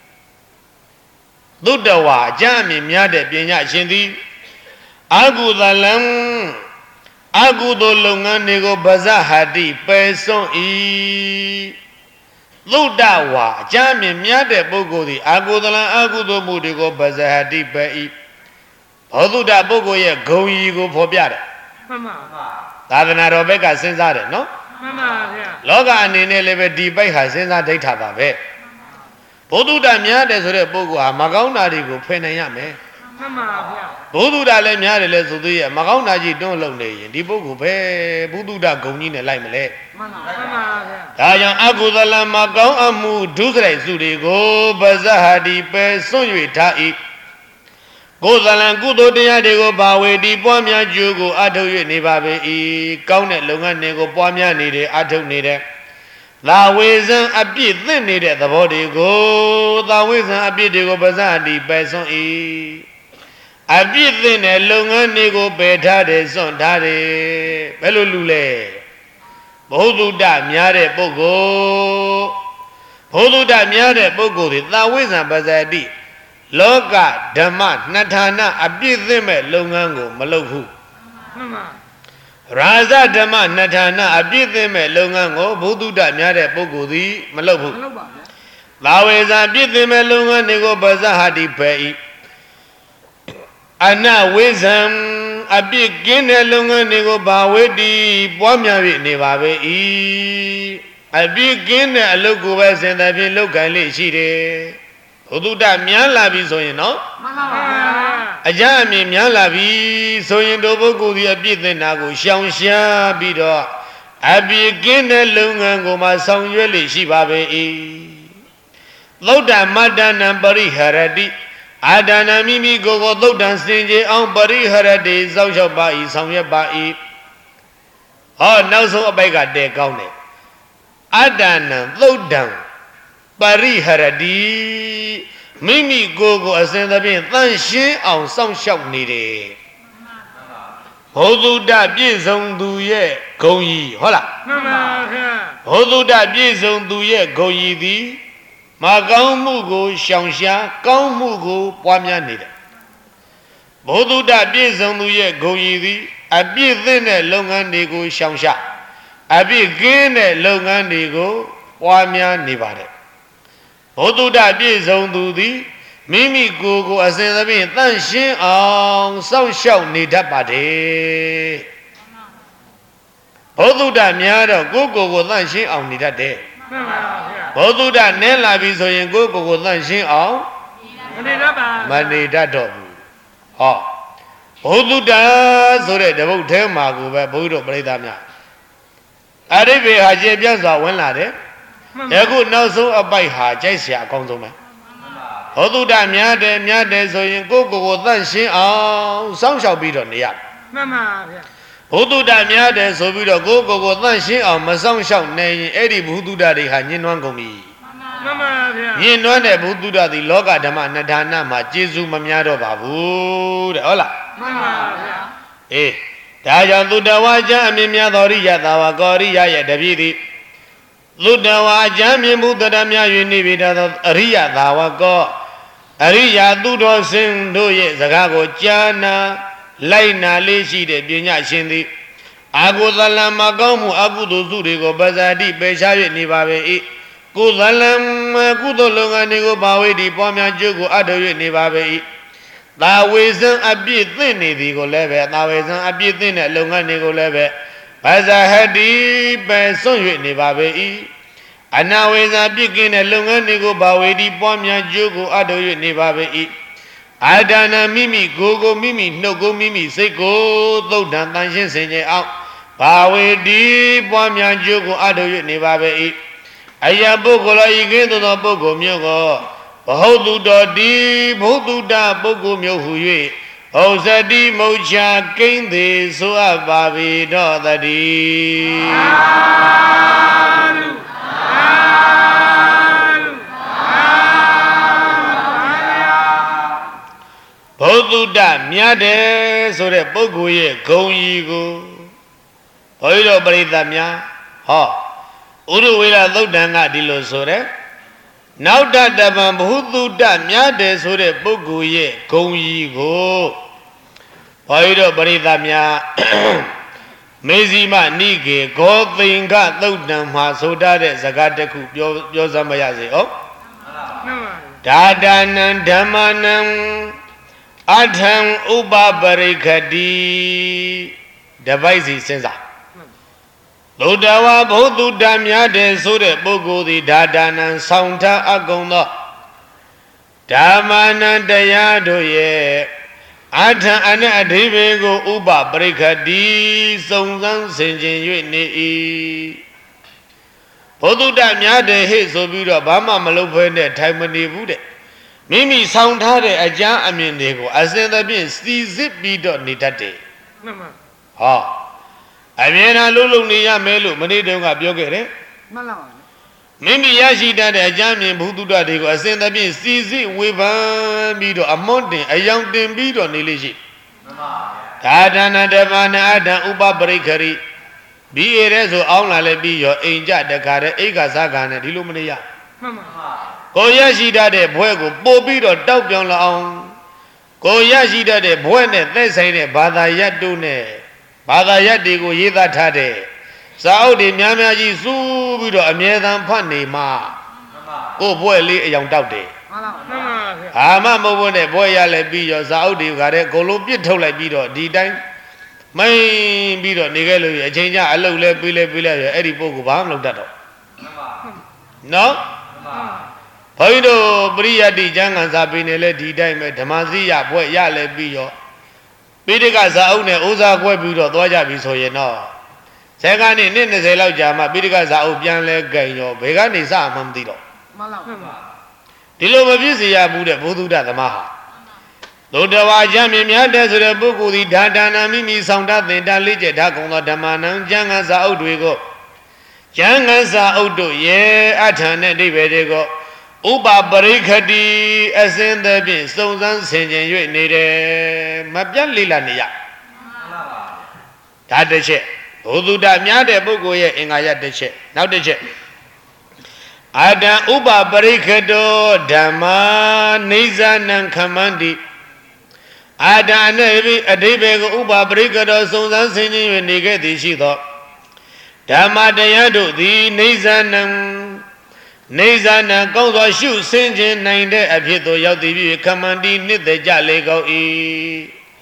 သုတ္တဝါကြအမြင်များတဲ့ပညာရှင်သည်အကုသလံအကုသိုလ်လုပ်ငန်းတွေကိုဗဇဟတိပယ်စွန့်၏သုတ္တဝါအကြအမြင်များတဲ့ပုဂ္ဂိုလ်သည်အကုသလံအကုသိုလ်မှုတွေကိုဗဇဟတိပယ်၏ဘောဓုတပုဂ္ဂိုလ်ရဲ့ဂုဏ်ကြီးကိုဖော်ပြတယ်မှန်ပါသာသနာတော်ဘက်ကစဉ်းစားတယ်နော်မှန်ပါဗျာလောကအနေနဲ့လည်းပဲဒီပိုက်ဟာစဉ်းစားဒိဋ္ဌာပါပဲဘောဓုတများတယ်ဆိုတဲ့ပုဂ္ဂိုလ်ဟာမကောင်းတာတွေကိုဖယ်နိုင်ရမယ်မှန်ပါဗျာဘောဓုတလည်းများတယ်လဲဆိုသေးရဲ့မကောင်းတာကြီးတွန်းလုံနေရင်ဒီပုဂ္ဂိုလ်ပဲဘုဒ္ဓဂုံကြီးနဲ့လိုက်မလဲမှန်ပါဗျာဒါကြောင့်အကုသလမကောင်းအမှုဒုစရိုက်စုတွေကိုပဇဟတိပယ်စွန့်၍ထား၏ကိုယ်သလံကုသိုလ်တရားတွေကိုဘာဝေတီပွားများကြိုးကိုအထုတ်၍နေပါပေ၏ကောင်းတဲ့လုပ်ငန်းတွေကိုပွားများနေတယ်အထုတ်နေတယ်သာဝေဇံအပြည့်သင့်နေတဲ့သဘောတွေကိုသာဝေဇံအပြည့်တွေကိုပဇာတိပယ်စွန့်၏အပြည့်သင့်တဲ့လုပ်ငန်းတွေကိုပယ်ထားတယ်စွန့်ထားတယ်ဘယ်လိုလူလဲဘုဒ္ဓတများတဲ့ပုဂ္ဂိုလ်ဘုဒ္ဓတများတဲ့ပုဂ္ဂိုလ်တွေသာဝေဇံပဇာတိလောကဓမ္မနှစ်ဌာနအပြည့်သင့်မဲ့လုပ်ငန်းကိုမလုပ်ဘူးမှန်ပါရာဇဓမ္မနှစ်ဌာနအပြည့်သင့်မဲ့လုပ်ငန်းကိုဘုဒ္ဓတများတဲ့ပုဂ္ဂိုလ်သည်မလုပ်ဘူးမလုပ်ပါဘူးသာဝေဇာပြည့်သင့်မဲ့လုပ်ငန်းတွေကိုပဇဟတိဖယ်၏အနဝေဇံအပြည့်ကင်းတဲ့လုပ်ငန်းတွေကိုဘာဝေတိပွားများ၍နေပါပဲ၏အပြည့်ကင်းတဲ့အလုပ်ကိုပဲစင်တဲ့ဖြင့်လုပ်ကိုင်လိမ့်ရှိတယ်ဘုဒ္ဓတများလာပြီဆိုရင်နော်မှန်ပါပါအကြအမြင်များလာပြီဆိုရင်တို့ပုဂ္ဂိုလ်ဒီအပြည့်သင်တာကိုရှောင်ရှားပြီးတော့အပြည့်ကင်းတဲ့လုပ်ငန်းကိုမှဆောင်ရွက်လိမ့်ရှိပါပဲ၏သုဒ္ဓမတ္တနံပရိဟရတိအာဒါနမိမိကိုယ်ကိုသုဒ္ဓံစင်ကြယ်အောင်ပရိဟရတိစောင့်ရှောက်ပါ၏ဆောင်ရွက်ပါ၏ဟောနောက်ဆုံးအပိုက်ကတဲကောင်းတယ်အာဒါနံသုဒ္ဓံပရိဟရတိမိမိကိုယ်ကိုအစဉ်သဖြင့်တန်ရှင်းအောင်စောင့်ရှောက်နေတယ်ဘုဒ္ဓတပြည့်စုံသူရဲ့ဂုံကြီးဟုတ်လားမှန်ပါဗျာဘုဒ္ဓတပြည့်စုံသူရဲ့ဂုံကြီးသည်မကောင်းမှုကိုရှောင်ရှားကောင်းမှုကိုပွားများနေတယ်ဘုဒ္ဓတပြည့်စုံသူရဲ့ဂုံကြီးသည်အပြည့်သင့်တဲ့လုပ်ငန်းတွေကိုရှောင်ရှားအပြည့်ကင်းတဲ့လုပ်ငန်းတွေကိုပွားများနေပါတယ်ဘုဒ္ဓတပြည့်စုံသူသည်မိမိကိုယ်ကိုအစဉ်သဖြင့်တန့်ရှင်းအောင်စောင့်ရှောက်နေတတ်ပါတယ်ဘောဓုတများတော့ကိုယ်သန့်ရှင်းအောင်နေတတ်တယ်မှန်ပါဗျာဘောဓုတနည်းလာပြီဆိုရင်ကိုယ်သန့်ရှင်းအောင်မနေတော့ပါမနေတတ်တော့ဘူးဟောဘောဓုတဆိုတဲ့တပုတ်ထဲမှာကိုပဲဘုန်းကြီးတို့ပြိဿများအရိဘေဟာကျေပြတ်စွာဝင်လာတယ်အခုနောက်ဆုံးအပိုက်ဟာကြိုက်เสียအကောင်းဆုံးပဲဘောဓုတများတယ်ဆိုရင်ကိုယ်သန့်ရှင်းအောင်စောင့်ရှောက်ပြီးတော့နေရမှန်ပါဗျာဘုဒ္ဓတများတယ်ဆိုပြီးတော့ကိုယ်သန့်ရှင်းအောင်မဆောင်ရှောက်နေရင်အဲ့ဒီဘုဒ္ဓတတွေဟာညှဉ်းနှွမ်းကုန်ပြီမှန်ပါဗျာညှဉ်းနှွမ်းတဲ့ဘုဒ္ဓတသည်လောကဓမ္မနဒါနမှာကျေစုမများတော့ပါဘူးတဲ့ဟုတ်လားမှန်ပါဗျာအေးဒါကြောင့်သုတဝါကျမ်းအမြင်များသောရိယသာဝကောရိယရဲ့တပည့်သည်သုတဝါကျမ်းမြင်ဘုဒ္ဓတများ၍နေပြီသောအရိယသာဝကောအရိယသူတော်စင်တို့ရဲ့စကားကိုကြားနာလိုက်နာလေးရှိတဲ့ပညာရှင်သည်အာဟုသလံမကောင်းမှုအကုသိုလ်စုတွေကိုပဇာတိပယ်ရှား၍နေပါပေ၏ကုသလံကုသိုလ်လုပ်ငန်းတွေကိုဘာဝေဒီပွားများကျိုးကိုအထောက်၍နေပါပေ၏သာဝေဇံအပြည့်သင့်နေသည်ကိုလည်းပဲသာဝေဇံအပြည့်သင့်တဲ့လုပ်ငန်းတွေကိုလည်းပဲပဇာဟတိပယ်စွန့်၍နေပါပေ၏အနာဝေဇံပြည့်ကင်းတဲ့လုပ်ငန်းတွေကိုဘာဝေဒီပွားများကျိုးကိုအထောက်၍နေပါပေ၏အာဒါနမိမိကိုမိမိနှုတ်ကိုမိမိစိတ်ကိုသုတ်တံတန်ရှင်းစင်ကြယ်အောင်ဘာဝေဒီပွားများကျိုးကိုအထောက်၍နေပါပေ၏အယပုဂ္ဂိုလဤကဲ့သို့သောပုဂ္ဂိုလ်မျိုးကိုဘဟုတုတော်ဒီဘုဒ္ဓတပုဂ္ဂိုလ်မျိုးဟု၍ဩဇတိမုတ်ချကိန်းသေးဆိုအပ်ပါပေတော့တည်းဘုဒ္ဓတမြတ်တယ်ဆိုတဲ့ပုဂ္ဂိုလ်ရဲ့ဂုဏ်ကြီးကိုဘုန်းကြီးတို့ပရိသတ်များဟောဥရဝေလသုတ်တံကဒီလိုဆိုတဲ့နောက်တပံဘုဒ္ဓတမြတ်တယ်ဆိုတဲ့ပုဂ္ဂိုလ်ရဲ့ဂုဏ်ကြီးကိုဘုန်းကြီးတို့ပရိသတ်များမေဇိမနိကေဂောသိင်္ဂသုတ်တံမှာဆိုထားတဲ့ဇာတ်တစ်ခုပြောစမ်းမရစေဩဒါဒါနံဓမ္မနံအထံဥပပရိခတိတပိုက်စီစဉ်းစားသုတဝါဘုဒ္ဓတများတဲ့ဆိုတဲ့ပုဂ္ဂိုလ်သည်ဒါဒါနံဆောင်ထားအကုန်သောဓမ္မနံတရားတို့ရဲ့အထံအနဲ့အဓိပ္ပာယ်ကိုဥပပရိခတိစုံစမ်းဆင်ခြင်၍နေ၏ဘုဒ္ဓတများတဲ့ဟဲ့ဆိုပြီးတော့ဘာမှမလုပ်ဘဲနဲ့ထိုင်မနေဘူးတဲ့မိမိဆောင်ထားတဲ့အကြမ်းအမြင်တွေကိုအစဉ်သဖြင့်စီစစ်ပြီးတော့နေတတ်တယ်မှန်ပါဟောအမြဲတမ်းလုံးနေရမယ်လို့မနေ့တုန်းကပြောခဲ့တယ်မှန်ပါပါမိမိရရှိတတ်တဲ့အကြမ်းမြင်ဘုဒ္ဓတွေကိုအစဉ်သဖြင့်စီစစ်ဝေဖန်ပြီးတော့အမွန့်တင်အယောင်တင်ပြီးတော့နေလိမ့်ရှိမှန်ပါဒါဒါနတပနာအတံဥပပရိခရိဒီရဲဆိုအောင်းလာလဲပြီးရောအိမ်ကြတခါတဲ့အိက္ခဇဂာနဲ့ဒီလိုမနေရမှန်ပါကိုရရှိတတ်တဲ့ဘွဲကိုပို့ပြီးတော့တောက်ပြောင်းလာအောင်ကိုရရှိတတ်တဲ့ဘွဲနဲ့သက်ဆိုင်တဲ့ဘာသာရပ်တို့နဲ့ဘာသာရပ်တွေကိုရေးသားထားတဲ့စာအုပ်တွေများများကြီးစူးပြီးတော့အမြဲတမ်းဖတ်နေမှကိုဘွဲလေးအယောင်တောက်တယ်မှန်ပါဗျာအာမမဟုတ်ဘူးနဲ့ဘွဲရလဲပြီးရောစာအုပ်တွေကလည်းအကုန်လုံးပြစ်ထုတ်လိုက်ပြီးတော့ဒီတိုင်းမိန်ပြီးတော့နေခဲ့လို့အချိန်ကျအလုပ်လဲပြီးလဲရအဲ့ဒီပုဂ္ဂိုလ်ဘာမှမလုပ်တတ်တော့မှန်ပါနော်ဘုန်းကြီးတို့ပရိယတ္တိကျမ်းဂန်စာပေနေလဲဒီတိုင်းပဲဓမ္မစရိယဘွဲ့ရလဲပြီးရောပိဋကဇာအုပ်နဲ့ဥစားခွဲပြီးတော့သွားကြပြီဆိုရင်တော့ဇေကနေနှစ်20လောက်ကြာမှပိဋကဇာအုပ်ပြန်လဲကြင်ရောဘယ်ကနေစမှမသိတော့မှန်ပါဒီလိုမဖြစ်စေရဘူးတဲ့ဘုဒ္ဓသမားဟာသုတဝါကျမ်းမြင်များတဲ့ဆိုတဲ့ပုဂ္ဂိုလ်သည်ဒါဒါနာမိမိဆောင်တတ်သင်တလေးကျက်ထားကုန်သောဓမ္မနံကျမ်းဂန်စာအုပ်တွေကိုကျမ်းဂန်စာအုပ်တို့ရဲ့အထံနဲ့အိဗေတွေကိုဥပပရိခတိအစဉ်သဖြင့်စုံစမ်းဆင်ခြင်၍နေတယ်မပြတ်လိလနေရဒါတစ်ချက်ဘုဒ္ဓတများတဲ့ပုဂ္ဂိုလ်ရဲ့အင်္ဂါရတစ်ချက်နောက်တစ်ချက်အာတံဥပပရိခတောဓမ္မာနေဇာနံခမန္တိအာတံနဲ့အဓိပ္ပာယ်ကိုဥပပရိခတောစုံစမ်းဆင်ခြင်၍နေခဲ့သည်ရှိသောဓမ္မတရားတို့သည်နေဇာနံနေဇာနံကောင်းသောရှုဆင်ခြင်နိုင်တဲ့အဖြစ်သို့ရောက်သည်ဖြစ်ခမန္တိနှစ်သက်ကြလေကောင်း၏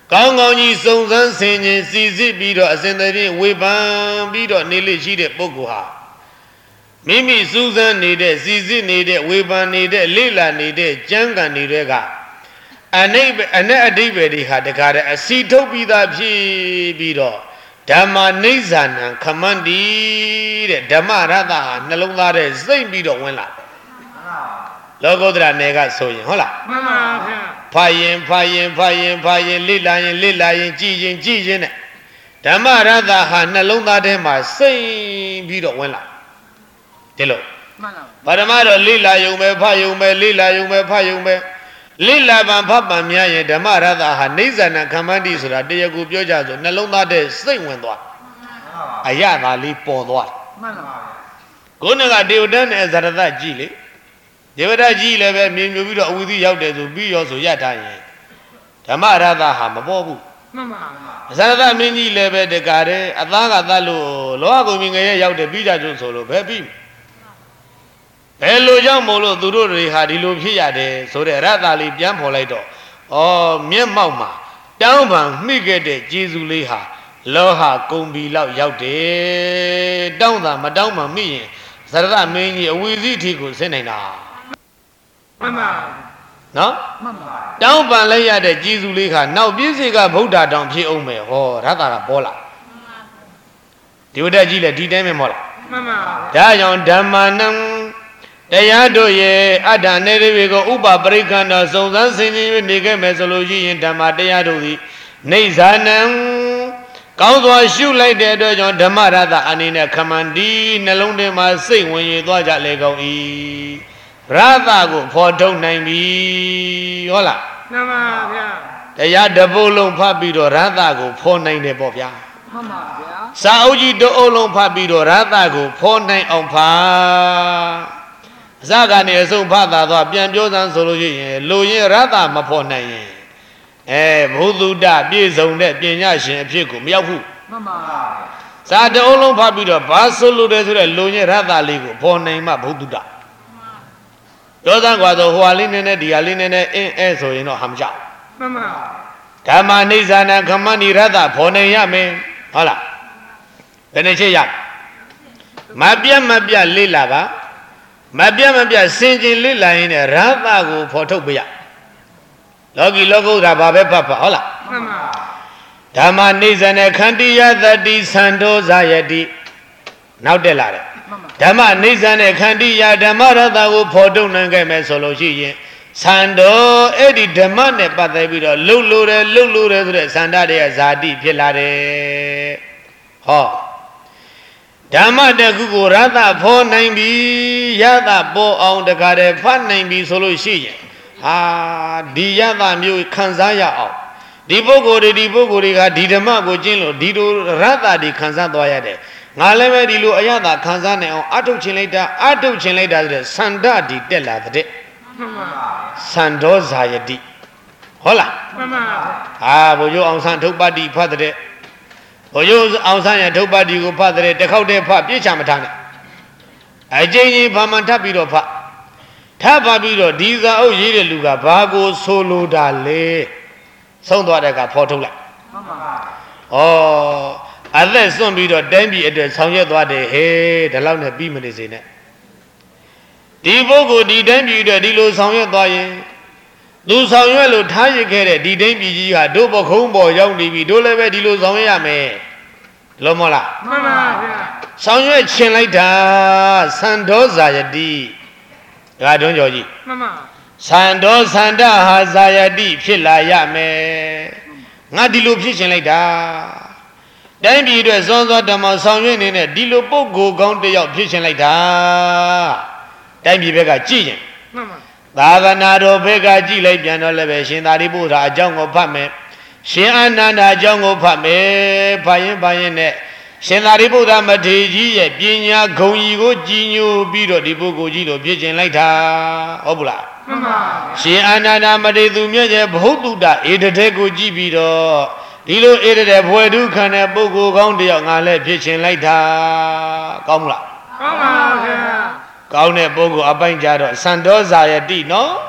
ကောင်းကောင်းကြီးစုံစမ်းဆင်ခြင်စီစစ်ပြီးတော့အစဉ်တည်းဝေဖန်ပြီးတော့နေလိရှိတဲ့ပုဂ္ဂိုလ်ဟာမိမိစူးစမ်းနေတဲ့စီစစ်နေတဲ့ဝေဖန်နေတဲ့လေ့လာနေတဲ့ကြံကံတွေကအနက်အဓိပ္ပာယ်တွေဟာတကားတဲ့အစီထုတ်ပြီးသားဖြစ်ပြီးတော့ဓမ္မနိစ္စနံခမန္တိတဲ့ဓမ္မရတ္တဟာနှလုံးသားထဲစိတ်ပြီးတော့ဝင်လာလောကုတ္တရာနယ်ကဆိုရင်ဟုတ်လားမှန်ပါဗျာဖာရင်လေ့လာရင်ကြည်ရင်နဲ့ဓမ္မရတ္တဟာနှလုံးသားထဲမှာစိတ်ပြီးတော့ဝင်လာဒီလိုမှန်ပါပရမတော့လေ့လာယုံပဲဖတ်ယုံပဲလေ့လာယုံပဲဖတ်ယုံပဲလေ့လာပံဖတ်ပံများရင်ဓမ္မရတ္တဟာနိစ္စနံခမန္တိဆိုတာတရားကိုပြောကြဆိုနှလုံးသားထဲစိတ်ဝင်သွားအရသာလေးပေါ်သွားမှန်ပါခုနကဒေဝတနဲ့ဇရတကြည့်လေဒေဝတကြီးလည်းပဲမြင်ပြီးတော့အဝိသီရောက်တယ်ဆိုပြီးရောဆိုရထားရင်ဓမ္မရတ္တဟာမပေါ်ဘူးမှန်ပါဇရတမင်းကြီးလည်းပဲတကားတဲ့အသားကသတ်လို့လောကကုန်မြင်ငယ်ရောက်တယ်ပြီးကြကျဆိုလို့ဘယ်ပြီးဘယ်လိုကြောင့်မို့လို့သူတို့တွေဟာဒီလိုဖြစ်ရတယ်ဆိုတဲ့ရတ္တလေးပြန်ဖော်လိုက်တော့မျက်မှောက်မှာတောင်းပန်မိခဲ့တဲ့ကျေးဇူးလေးဟာလောဟကုံဘီလောက်ရောက်တယ်တောင်းတာမတောင်းမှမိရင်ဇရတမင်းကြီးအဝီစီထီကိုဆင်းနေတာမှန်ပါနော်မှန်ပါတောင်းပန်လိုက်ရတဲ့ကျေးဇူးလေးခါနောက်ပြည့်စေကဗုဒ္ဓတောင်ဖြစ်အောင်မယ်ဟောရတ္တကပေါ်လာဒီဝတ္တကြီးလည်းဒီတိုင်းပဲမောလားမှန်ပါဒါကြောင့်ဓမ္မနံတရားတို့ရဲ့အတ္တနေတွေကိုဥပပရိက္ခဏစုံစမ်းဆင်ခြင်နေခဲ့မယ်ဆိုလို့ရှိရင်ဓမ္မတရားတို့သည်နေဇာနံကောင်းစွာရှုလိုက်တဲ့အတွက်ကြောင့်ဓမ္မရတ္တအနေနဲ့ခမန္တိနှလုံးထဲမှာစိတ်ဝင်ရသွားကြလေကုန်၏ရတ္တကိုဖော်ထုတ်နိုင်ပြီဟုတ်လားမှန်ပါဗျာတရားတစ်ပုဒ်လုံးဖတ်ပြီးတော့ရတ္တကိုဖော်နိုင်တယ်ပေါ့ဗျာမှန်ပါဗျာစာအုပ်ကြီးတစ်အုပ်လုံးဖတ်ပြီးတော့ရတ္တကိုဖော်နိုင်အောင်ဖတ်အစကနေအဆုံးဖတ်တာတော့ပြန်ပြောစမ်းဆိုလို့ရှိရင်လူရင်ရတ္တမဖော်နိုင်ရင်ဘုသူတ္တပြည့်စုံတဲ့ပညာရှင်အဖြစ်ကိုမရောက်ဘူးမှန်ပါစာတစ်အုပ်လုံးဖတ်ပြီးတော့ဘာဆိုလို့လဲဆိုတဲ့လူရင်ရတ္တလေးကိုဖော်နိုင်မှဘုသူတ္တပြောစမ်းကွာဆိုဟိုဟာလေးနဲ့ဒီဟာလေးနဲ့ဆိုရင်တော့ဟမ်ကြောက်မှန်ပါဓမ္မနိစ္စနာခမန္တိရတ္တဖော်နိုင်ရမယ်ဟုတ်လားဘယ်နဲ့ချက်ရမပြတ်လေးလာပါမပြတ်စင်ကျင်လေးလာရင်ရတ္တကိုဖော်ထုတ်ပြရလောကီလောကုတ္တရာဘာပဲဖတ်ဟုတ်လားမှန်ပါဓမ္မနိစ္စနာခန္တိယသတိသံတောဇာယတိနောက်တက်လာတယ်ဓမ္မနိစ္စနဲ့ခန္တိယဓမ္မရတ္တကိုဖော်ထုတ်နိုင်ခဲ့မယ်ဆိုလို့ရှိရင်သံတော်အဲ့ဒီဓမ္မနဲ့ပတ်သက်ပြီးတော့လှုပ်လို့တယ်ဆိုတဲ့သန္တာတွေကဇာတိဖြစ်လာတယ်ဟောဓမ္မတခုကိုရတ္တဖော်နိုင်ပြီရတ္တပေါ်အောင်တကားတည်းဖတ်နိုင်ပြီဆိုလို့ရှိရင်ဒီရတ္တမျိုးခံစားရအောင်ဒီပုဂ္ဂိုလ်တွေကဒီဓမ္မကိုကျင့်လို့ဒီလိုရတ္တတွေခံစားသွားရတယ်ငါလည်းပဲဒီလိုအရသာခံစားနိုင်အောင်အထုတ်ချင်လိုက်တာဆိုတဲ့စန္ဒဒီတက်လာတဲ့မှန်ပါစန္ဒောဇာယတိဟုတ်လားမှန်ပါဘုရားအောင်ဆန်းထုတ်ပါတိဖတ်တဲ့ဘုရားအောင်ဆန်းရဲ့ထုတ်ပါတိကိုဖတ်တဲ့တစ်ခေါက်တည်းဖတ်ပြည့်ချမထားနဲ့အကျဉ်းချင်းဘာမှထပ်ပြီးတော့ဖတ်ပြီးတော့ဒီစာအုပ်ရေးတဲ့လူကဘာကိုဆိုလိုတာလဲဆုံးသွားတဲ့ကဖော်ထုတ်လိုက်မှန်ပါအသက်စွန့်ပြီးတော့တိုင်းပြည်အတွက်ဆောင်ရွက်သွားတယ်ဟဲ့ဒါလောက်နဲ့ပြီးမနေစေနဲ့ဒီပုဂ္ဂိုလ်ဒီတိုင်းပြည်အတွက်ဒီလိုဆောင်ရွက်သွားရင်သူဆောင်ရွက်လို့ထားရခဲ့တဲ့ဒီတိုင်းပြည်ကြီးကတို့ပခုံးပေါ်ရောက်နေပြီတို့လည်းပဲဒီလိုဆောင်ရွက်ရမယ်လို့မဟုတ်လားမှန်ပါဗျာဆောင်ရွက်ချင်လိုက်တာသံဒောဇာယတိဒါတွန်းကြော်ကြီးမှန်ပါသံဒောသန္တဟာဇာယတိဖြစ်လာရမယ်ငါဒီလိုဖြစ်ချင်လိုက်တာတိုင်းပြည်အတွက်စောစောဓမ္မဆောင်ရွက်နေတဲ့ဒီလိုပုဂ္ဂိုလ်ကောင်းတစ်ယောက်ဖြစ်ချင်လိုက်တာတိုင်းပြည်ဘက်ကကြည့်ရင်မှန်ပါသာသနာတော်ဘက်ကကြည့်လိုက်ပြန်တော့လည်းပဲရှင်သာရိပုတ္တရာအကြောင်းကိုဖတ်မယ်ရှင်အာနန္ဒာအကြောင်းကိုဖတ်မယ်ဖတ်ရင်နဲ့ရှင်သာရိပုတ္တမထေရကြီးရဲ့ပညာဂုဏ်ကြီးကိုကြည်ညိုပြီးတော့ဒီပုဂ္ဂိုလ်ကြီးလိုဖြစ်ချင်လိုက်တာဟုတ်ဘူးလားမှန်ပါရှင်အာနန္ဒာမထေရသူမြတ်ရဲ့ဘုဒ္ဓဧတတေကိုကြည့်ပြီးတော့ဒီလိုဧတတေဘွယ်ဒုက္ခနဲ့ပုဂ္ဂိုလ်ကောင်းတယောက်ငါလည်းဖြစ်ချင်လိုက်တာကောင်းမလားကောင်းပါဗျာကောင်းတဲ့ပုဂ္ဂိုလ်အပိုင်းကြတော့စန္ဒောဇာယတိနော်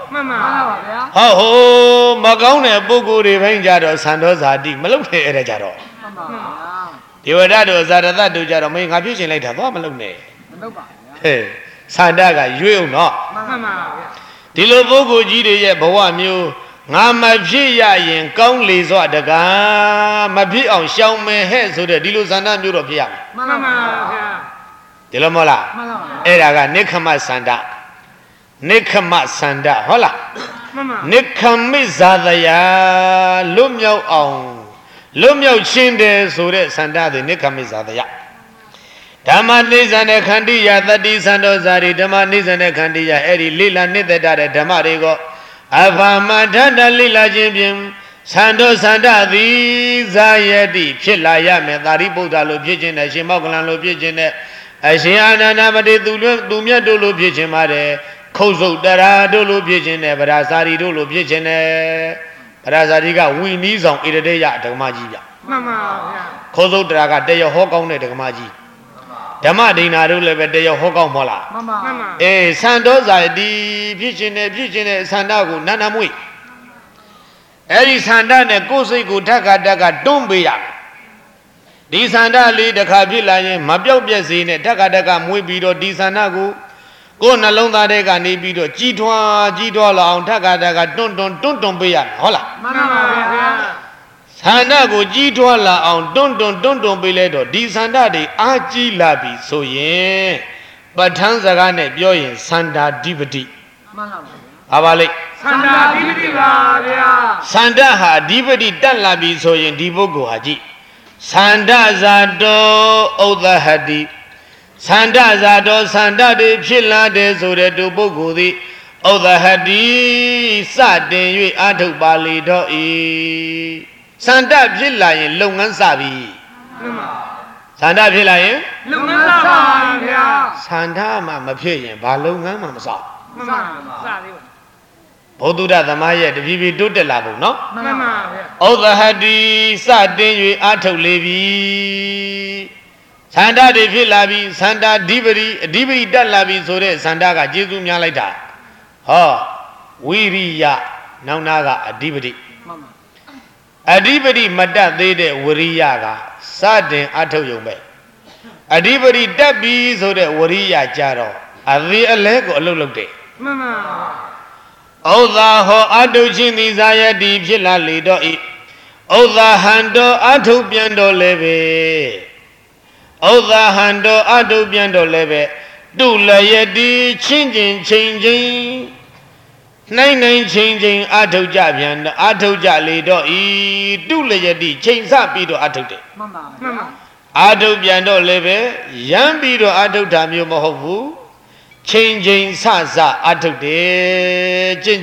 မှန်ပါဗျာဟောဟိုမကောင်းတဲ့ပုဂ္ဂိုလ်တွေဘိုင်းကြတော့သံတော်ဇာတိမလုပ်နဲ့အဲ့ဒါကြတော့မှန်ပါဗျာဒေဝဒတို့ဇာရတတို့ကြတော့မင်းငါဖြစ်ရှင်လိုက်တာသွားမလုပ်နဲ့မလုပ်ပါဗျာဟဲ့သန္တကရွေးအောင်နော်မှန်ပါဗျာဒီလိုပုဂ္ဂိုလ်ကြီးတွေရဲ့ဘဝမျိုးငါမဖြစ်ရရင်ကောင်းလေစွာတကားမဖြစ်အောင်ရှောင်မယ်ဟဲ့ဆိုတဲ့ဒီလိုဇန္တမျိုးတော့ဖြစ်ရမယ်မှန်ပါဗျာဒီလိုမဟုတ်လားမှန်ပါဗျာအဲ့ဒါကနိခမဇန္တနိခမဇန္တဟုတ်လားမှန်ပါနိခမိဇာတယာလွတ်မြောက်အောင်လွတ်မြောက်ခြင်းတယ်ဆိုတဲ့ဇန္တတွေနိခမိဇာတယာဓမ္မနိစ္စနဲ့ခန္တီယတတိသံတော်ဇာတိဓမ္မနိစ္စနဲ့ခန္တီယအဲ့ဒီလိလနိတ္တတဲ့ဓမ္မတွေကိုအဘာမထတလိလခြင်းဖြင့်သံတော်သန္တသည်ဇာယတိဖြစ်လာရမယ်သာရိပုတ္တလိုဖြစ်ခြင်းနဲ့ရှင်မောက္ကလန်လိုဖြစ်ခြင်းနဲ့အရှင်အာနန္ဒမတိသူမြတ်တို့လိုဖြစ်ခြင်းပါတယ်ခုတ်ဆုတ်တရာတို့လိုဖြစ်ခြင်းနဲ့ဗရာဇာတိတို့လိုဖြစ်ခြင်းနဲ့ဗရာဇာတိကဝီနီးဆောင်ဣရတေယဓမ္မကြီးပြမှန်ပါဗျာခုတ်ဆုတ်တရာကတရဟောကောင်းတဲ့ဓမ္မကြီးဓမ္မဒိဏတို့လည်းပဲတရဟောကောင်းမဟုတ်လားမှန်ပါမှန်ပါအေးသံတော်ဇာတိဖြစ်ခြင်းနဲ့သန္တာကိုနန္ဒမွေအဲ့ဒီသန္တာနဲ့ကိုယ်စိတ်ကိုဓက္ကတွန်းပေးရဒီသန္တာလေးတစ်ခါဖြစ်လာရင်မပြောက်ပြက်စေနဲ့ဓက္ကမွေးပြီးတော့ဒီသန္တာကိုကိုယ်နှလုံးသားထဲကနေပြီးတော့ကြီးထွားလာအောင်ဓက္ကတွန်းပေးရမယ်ဟုတ်လားမှန်ပါဗျာသန္တာကိုကြီးထွားလာအောင်တွန်းပေးလဲတော့ဒီသန္တာတွေအားကြီးလာပြီဆိုရင်ပဋ္ဌာန်းစကားနဲ့ပြောရင်သန္တာဓိပတိမှန်ပါဗျာဘာပါလိမ့်သန္တာဓိပတိပါဗျာသန္တာဟာဓိပတိတက်လာပြီဆိုရင်ဒီပုဂ္ဂိုလ်ဟာကြည့်သန္တာဇာတောဥဒ္ဒဟတိသန္တာဇာတောသန္တာတွေဖြစ်လာတယ်ဆိုတဲ့သူပုဂ္ဂိုလ်သည်ဥဒ္ဒဟတိစတင်၍အာထုတ်ပါလေတော့ဤသန္တာဖြစ်လာရင်လုပ်ငန်းစပြီမှန်ပါသန္တာဖြစ်လာရင်လုံငန်းစားပါဗျာသန္တာမှမဖြစ်ရင်ဘာလုပ်ငန်းမှမစမှန်ပါစလေးပါဘုဒ္ဓသမားရဲ့တဖြည်းဖြည်းတိုးတက်လာဖို့နော်မှန်ပါဗျာဥဒ္ဒဟတိစတင်၍အာထုတ်လေပြီသန္တာတွေဖြစ်လာပြီသန္တာအဓိပတိတက်လာပြီဆိုတဲ့သန္တာကကျေးဇူးများလိုက်တာဟောဝိရိယနောက်နာကအဓိပတိမှန်ပါအဓိပတိမတက်သေးတဲ့ဝရိယကစတင်အာထုတ်ရုံပဲအဓိပတိတက်ပြီဆိုတဲ့ဝရိယကြတော့အသေးအလဲကိုအလုတ်လုတ်တယ်မှန်ပါဥဒ္ဒါဟောအာထုခြင်းသည်ဇာယတိဖြစ်လာလေတော့ဤဥဒ္ဒါဟံတောအာထုပြန်တော်လည်းပဲဥဒ္ဒါဟံတောအာထုပြန်တော်လည်းပဲတုလယတိချင်းချင်းနိုင်ချင်းအာထုကြပြန်အာထုကြလေတော့ဤတုလယတိချိန်စပြီးတော့အာထုတယ်မှန်ပါမှန်ပါအာထုပြန်တော့လည်းပဲရမ်းပြီးတော့အာထုတာမျိုးမဟုတ်ဘူးချင်းစအာထုတယ်ချင်း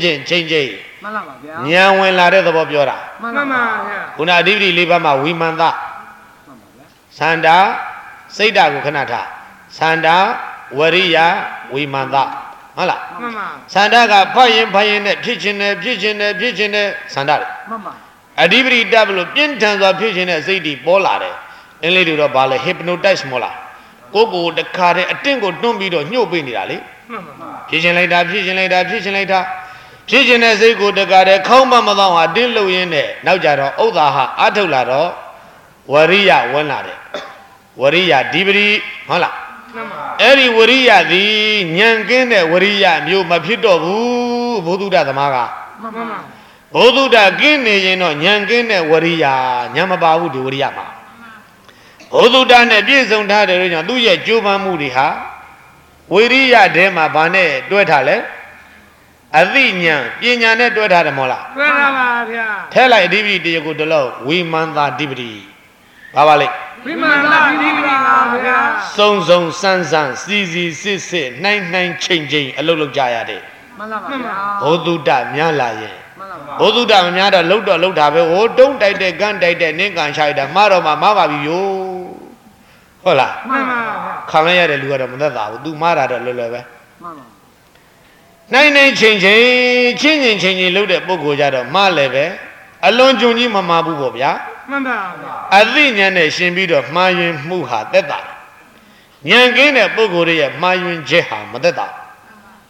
မှန်ပါဗျာဉာဏ်ဝင်လာတဲ့သဘောပြောတာမှန်ပါဗျာခုနအဓိပတိ၄ပါးမှာဝိမန္တမှန်ပါဗျာသန္တာစိတ်ဓာတ်ကိုခဏထားသန္တာဝရိယဝိမန္တဟုတ်လားမှန်ပါသန္တာကဖတ်ရင်နဲ့ဖြစ်ခြင်းနဲ့သန္တာတွေမှန်ပါအဓိပတိတက်လို့ပြင်းထန်စွာဖြစ်ခြင်းနဲ့စိတ်တွေပေါ်လာတယ်အင်္ဂလိပ်လိုတော့ဘာလဲ hypnotize မို့လားကိုတခါတည်းအတင်းကိုတွန်းပြီးတော့ညှို့ပေးနေတာလေမှန်ပါဖြစ်ခြင်းလိုက်တာဖြစ်ခြင်းတဲ့စိတ်ကိုတကားတဲ့ခေါင်းမသောဟာတင်းလို့ရင်းနဲ့နောက်ကြတော့ဥဒ္ဒါဟာအာထုတ်လာတော့ဝရိယဝင်လာတယ်ဝရိယဓိပတိဟုတ်လားမှန်ပါအဲ့ဒီဝရိယသည်ဉာဏ်ကင်းတဲ့ဝရိယမျိုးမဖြစ်တော့ဘူးဘုဒ္ဓသမားကမှန်ပါဘုဒ္ဓကင်းနေရင်တော့ဉာဏ်ကင်းတဲ့ဝရိယဉာဏ်မပါဘူးဒီဝရိယမှာဘုဒ္ဓနဲ့ပြည့်စုံထားတယ်လို့ကြောင့်သူ့ရဲ့ကြိုးပမ်းမှုတွေဟာဝိရိယထဲမှာဗာနဲ့တွဲထားလဲအသိဉာဏ်ပညာနဲ့တွဲထားတယ်မဟုတ်လားတွေ့ပါပါဗျာထဲလိုက်အဓိပတိတရားကိုတလို့ဝိမန္တာအဓိပတိဘာပါလိမ့်ဝိမာန်သာဓိပတိပါဗျာစုံစမ်းစီစစ်နိုင်ချိန်အလုပ်လုပ်ကြရတယ်မှန်ပါဗျာဘုဒ္ဓများလာရင်မှန်ပါဘုဒ္ဓမများတော့လှုပ်တာပဲဟိုတုံးတိုက်တဲ့ကန်းတိုက်တဲ့နင်းကန်ရှိုက်တာမှားတော့မှမှားပါပြီယိုဟုတ်လားမှန်ပါခံရရတဲ့လူကတော့မသက်သာဘူး तू မှားတာတော့လွယ်ပဲမှန်ပါနိုင်ချိန်လှုပ်တဲ့ပုဂ္ဂိုလ်ကြတော့မှားလည်းပဲအလွန်ကြုံကြီးမမှားဘူးပေါ့ဗျာမှန်ပါအသိဉာဏ်နဲ့ရှင်ပြီးတော့မှားယွင်းမှုဟာသက်သာဉာဏ်ကင်းတဲ့ပုဂ္ဂိုလ်ရဲ့မှားယွင်းချက်ဟာမသက်သာ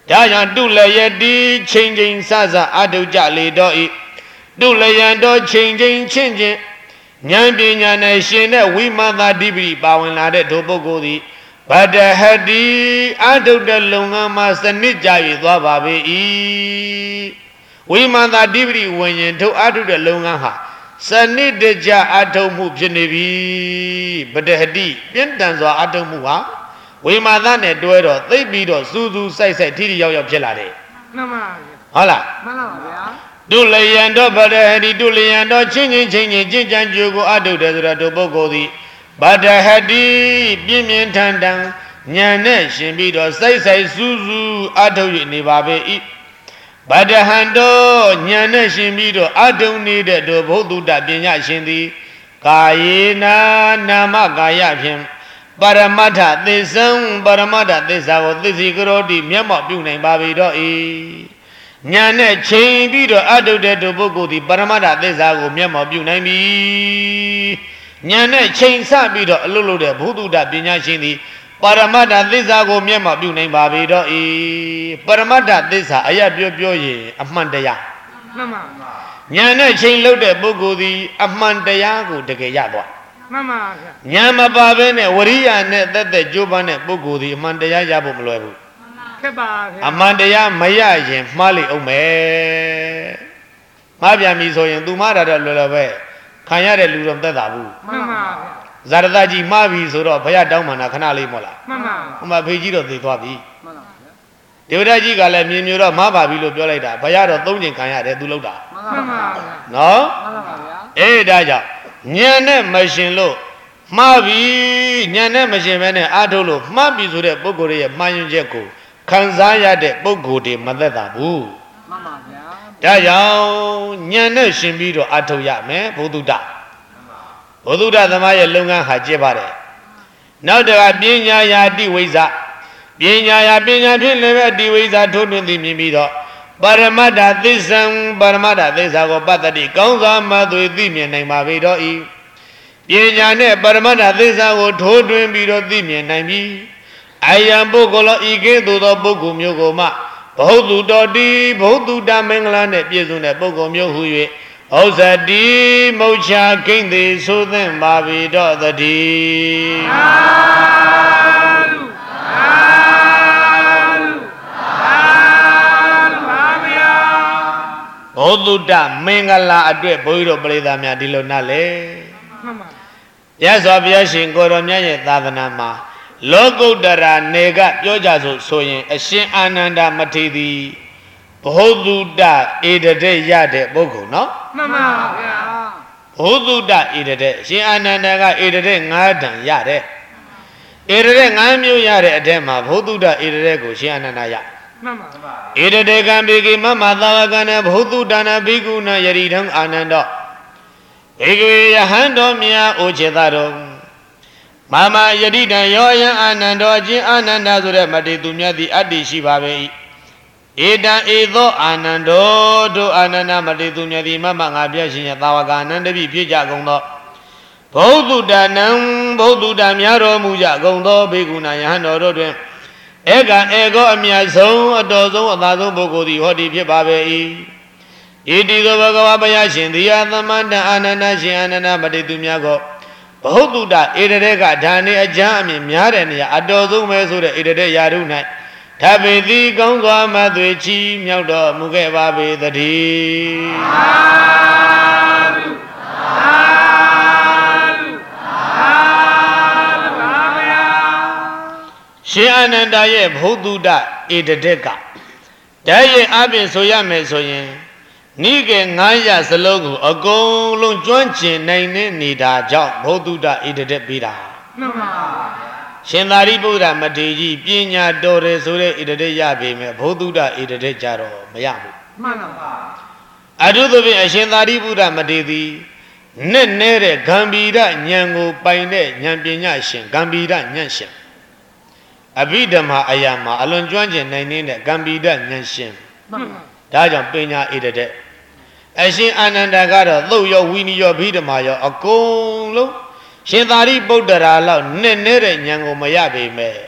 ဒါကြောင့်တုလယတိချိန်ချိန်ဆဆအထုကြလေတော့ဤတုလယံတော်ချိန်ချိန်ချင်းချင်းဉာဏ်ပညာနဲ့ရှင်တဲ့ဝိမာသဓိပတိပါဝင်လာတဲ့ဒုပုဂ္ဂိုလ်သည်ဗတ္တဟတိအထုတဲ့လုပ်ငန်းမှာစနစ်ကြ၍သွားပါပေ၏ဝိမာသဓိပတိဝင်ရင်ထုတ်အထုတဲ့လုပ်ငန်းဟာစနစ်တကျအထုမှုဖြစ်နေပြီဗတ္တဟတိပြင်းထန်စွာအထုမှုဟာဝိမာသနဲ့တွဲတော့သိပ်ပြီးတော့စူးစူးဆိုင်ဆိုင်ထိထိရောက်ရောက်ဖြစ်လာတယ်မှန်ပါဗျာဟုတ်လားမှန်ပါဗျာတုလယံတော့ဗတ္တဟတိတုလယံတော့ချင်းချင်းချင်းချင်းကြင်ကြံကြိုကိုအထုတယ်ဆိုတော့ဒုပုဂ္ဂိုလ်သည်ဗတ္တဟတိပြင်းပြင်းထန်ထန်ဉာဏ်နဲ့ရှင်ပြီးတော့စိုက်ဆိုင်စူးစူးအထုတ်၍နေပါပေ၏ဗတ္တဟံတော့ဉာဏ်နဲ့ရှင်ပြီးတော့အထုံနေတဲ့တို့ဘုဒ္ဓတပညာရှင်သည်ကာယေနာနာမကာယဖြင့်ပရမတ္ထသစ္ဆံပရမတ္ထသစ္စာကိုသစ္စီကရောတိမျက်မှောက်ပြုနိုင်ပါပေတော့၏ဉာဏ်နဲ့ချိန်ပြီးတော့အထုတ်တဲ့တို့ပုဂ္ဂိုလ်သည်ပရမတ္ထသစ္စာကိုမျက်မှောက်ပြုနိုင်ပြီဉာဏ်နဲ့ချိန်ဆပြီးတော့အလုပ်လုပ်တဲ့ဘုဒ္ဓပညာရှင်သည်ပရမတ္ထသစ္စာကိုမျက်မှောက်ပြုနိုင်ပါပေတော့၏ပရမတ္ထသစ္စာအရာပြောရင်အမှန်တရားမှန်ပါဉာဏ်နဲ့ချိန်လုပ်တဲ့ပုဂ္ဂိုလ်သည်အမှန်တရားကိုတကယ်ရသွားမှန်ပါဗျာဉာဏ်မပါဘဲနဲ့ဝရိယနဲ့သက်ကြိုးပမ်းတဲ့ပုဂ္ဂိုလ်သည်အမှန်တရားရဖို့မလွယ်ဘူးခက်ပါဗျာအမှန်တရားမရရင်မှားလိမ့်အောင်မယ်မှားပြန်ပြီဆိုရင်သူမှားတာတော့လွယ်လွယ်ပဲခံရတဲ့လူတော့မသက်သာဘူးမှန်ပါဗျာဇာရတကြီးမှားပြီဆိုတော့ဘုရားတောင်းမှန်တာခဏလေးမို့လားမှန်ပါဟိုမှာဖေကြီးတော့သိသွားပြီမှန်ပါဗျာဒေဝဒကြီးကလည်းမြင်မျိုးတော့မှားပါပြီလို့ပြောလိုက်တာဘုရားတော့သုံးချိန်ခံရတယ်သူလောက်တာမှန်ပါဗျာနော်မှန်ပါဗျာအေးဒါကြောင့်ဉာဏ်နဲ့မရှင်လို့မှားပြီဉာဏ်နဲ့မရှင်ဘဲနဲ့အားထုတ်လို့မှားပြီဆိုတဲ့ပုဂ္ဂိုလ်ရဲ့မှားယွင်းချက်ကိုခံစားရတဲ့ပုဂ္ဂိုလ်တွေမသက်သာဘူးမှန်ပါဗျာဒါကြောင့်ဉာဏ်နဲ့ရှင်ပြီးတော့အားထုတ်ရမယ်ဘုဒ္ဓဘုဒ္ဓသမားရဲ့လုပ်ငန်းဟာကျက်ပါတယ်နောက်တကပညာယာတိဝိဇ္ဇပညာယာပညာဖြင့်လည်းပဲတိဝိဇ္ဇထိုးထွင်းသိမြင်ပြီးတော့ပရမတ္ထသစ္ဆံပရမတ္ထသစ္စာကိုပတ္တိကောင်းစွာမှသွေသိမြင်နိုင်ပါပေတော့၏ပညာနဲ့ပရမတ္ထသစ္စာကိုထိုးထွင်းပြီးတော့သိမြင်နိုင်ပြီအယံပုဂ္ဂလောဤကဲ့သို့သောပုဂ္ဂိုလ်မျိုးကိုမှဘုဒ္ဓတော်တိဘုဒ္ဓမင်္ဂလာနဲ့ပြည့်စုံတဲ့ပုဂ္ဂိုလ်မျိုးဟု၍ဩဇတိမုတ်ချကိမ့်သည်ဆိုသင့်ပါပေတော့တည်းသာဓုသာဓုသာဓုပါဗျာဘုဒ္ဓမင်္ဂလာအတွက်ဘုန်းကြီးတို့ပရိသတ်များဒီလိုနားလေမှန်ပါရသော်ဘုရားရှင်ကိုရောမြတ်ရဲ့သာသနာမှာလောကုတ္တရာနေကပြောကြဆိုရင်အရှင်အာနန္ဒမထေရသည်ဘုဒ္ဓဧတတေရတဲ့ပုဂ္ဂိုလ်နော်မှန်ပါဗျာဘုဒ္ဓဧတတေအရှင်အာနန္ဒကဧတတေ9တန်ရတယ်ဧတတေ9မျိုးရတဲ့အထက်မှာဘုဒ္ဓဧတတေကိုရှင်အာနန္ဒရမှန်ပါဧတတေကံဘေကိမမသာဝကနဘုဒ္ဓဒါနဘိက္ခုနယရိထံအာနန္ဒောဧကဝေယဟံတော်မြတ်အိုခြေသာတော်မမယတိတံယောယံအာနန္ဒောအချင်းအာနန္ဒဆိုတဲ့မတေသူမြတ်သည်အတ္တိရှိပါပေ၏ဧတံဧသောအာနန္ဒောတို့အာနန္ဒမတေသူမြတ်သည်မမငါပြည့်ရှင်ရဲ့သာဝကအနန္တပိဖြစ်ကြကုန်သောဘုဒ္ဓတနံဘုဒ္ဓတများတော်မူကြကုန်သောဘေကုဏယဟန်တော်တို့တွင်ဧကံဧကောအမြတ်ဆုံးအတော်ဆုံးအသာဆုံးပုဂ္ဂိုလ်သည်ဟောဒီဖြစ်ပါပေ၏ဣတိသောဘဂဝါဘုရားရှင်သည်သမန္တအာနန္ဒရှင်အာနန္ဒမတေသူများကိုဘုဒ္ဓဧတရေကဒါနေအကျမ်းအမြင်များတဲ့နေရာအတော်ဆုံးပဲဆိုတဲ့ဧတရေရာထု၌ထပေတိကောင်းစွာမသွေချီမြောက်တော်မူခဲ့ပါပေသတည်းသာဓုသာဓုသာဓုပါဗျာရှင်အာနန္ဒရဲ့ဘုဒ္ဓဧတရေကတည်းရဲ့အပြင်ဆိုရမယ်ဆိုရင်နိကေ900စလုံးကိုအကုန်လုံးကျွမ်းကျင်နိုင်တဲ့နေတာကြောင့်ဘုဒ္ဓဧတရေပေးတာမှန်ပါရှင်သာရိပုတ္တမထေရကြီးပညာတော်တယ်ဆိုတဲ့ဧတရေရပေမဲ့ဘုဒ္ဓဧတရေကြတော့မရဘူးမှန်ပါအထုသဖြင့်အရှင်သာရိပုတ္တမထေရသည်နဲ့နေတဲ့ဂံဗီရဉာဏ်ကိုပိုင်တဲ့ဉာဏ်ပညာရှင်ဂံဗီရဉာဏ်ရှင်အဘိဓမ္မာအရာမှာအလွန်ကျွမ်းကျင်နိုင်တဲ့ဂံဗီရဉာဏ်ရှင်မှန်ပါဒါကြောင့်ပညာဧတရေအရှင်အာနန္ဒကတော့သုတ်ရောဝိနည်းရောဗိဓမာရောအကုန်လုံးရှင်သာရိပုတ္တရာလောက်နဲ့နေတဲ့ဉာဏ်ကိုမရပေမဲ့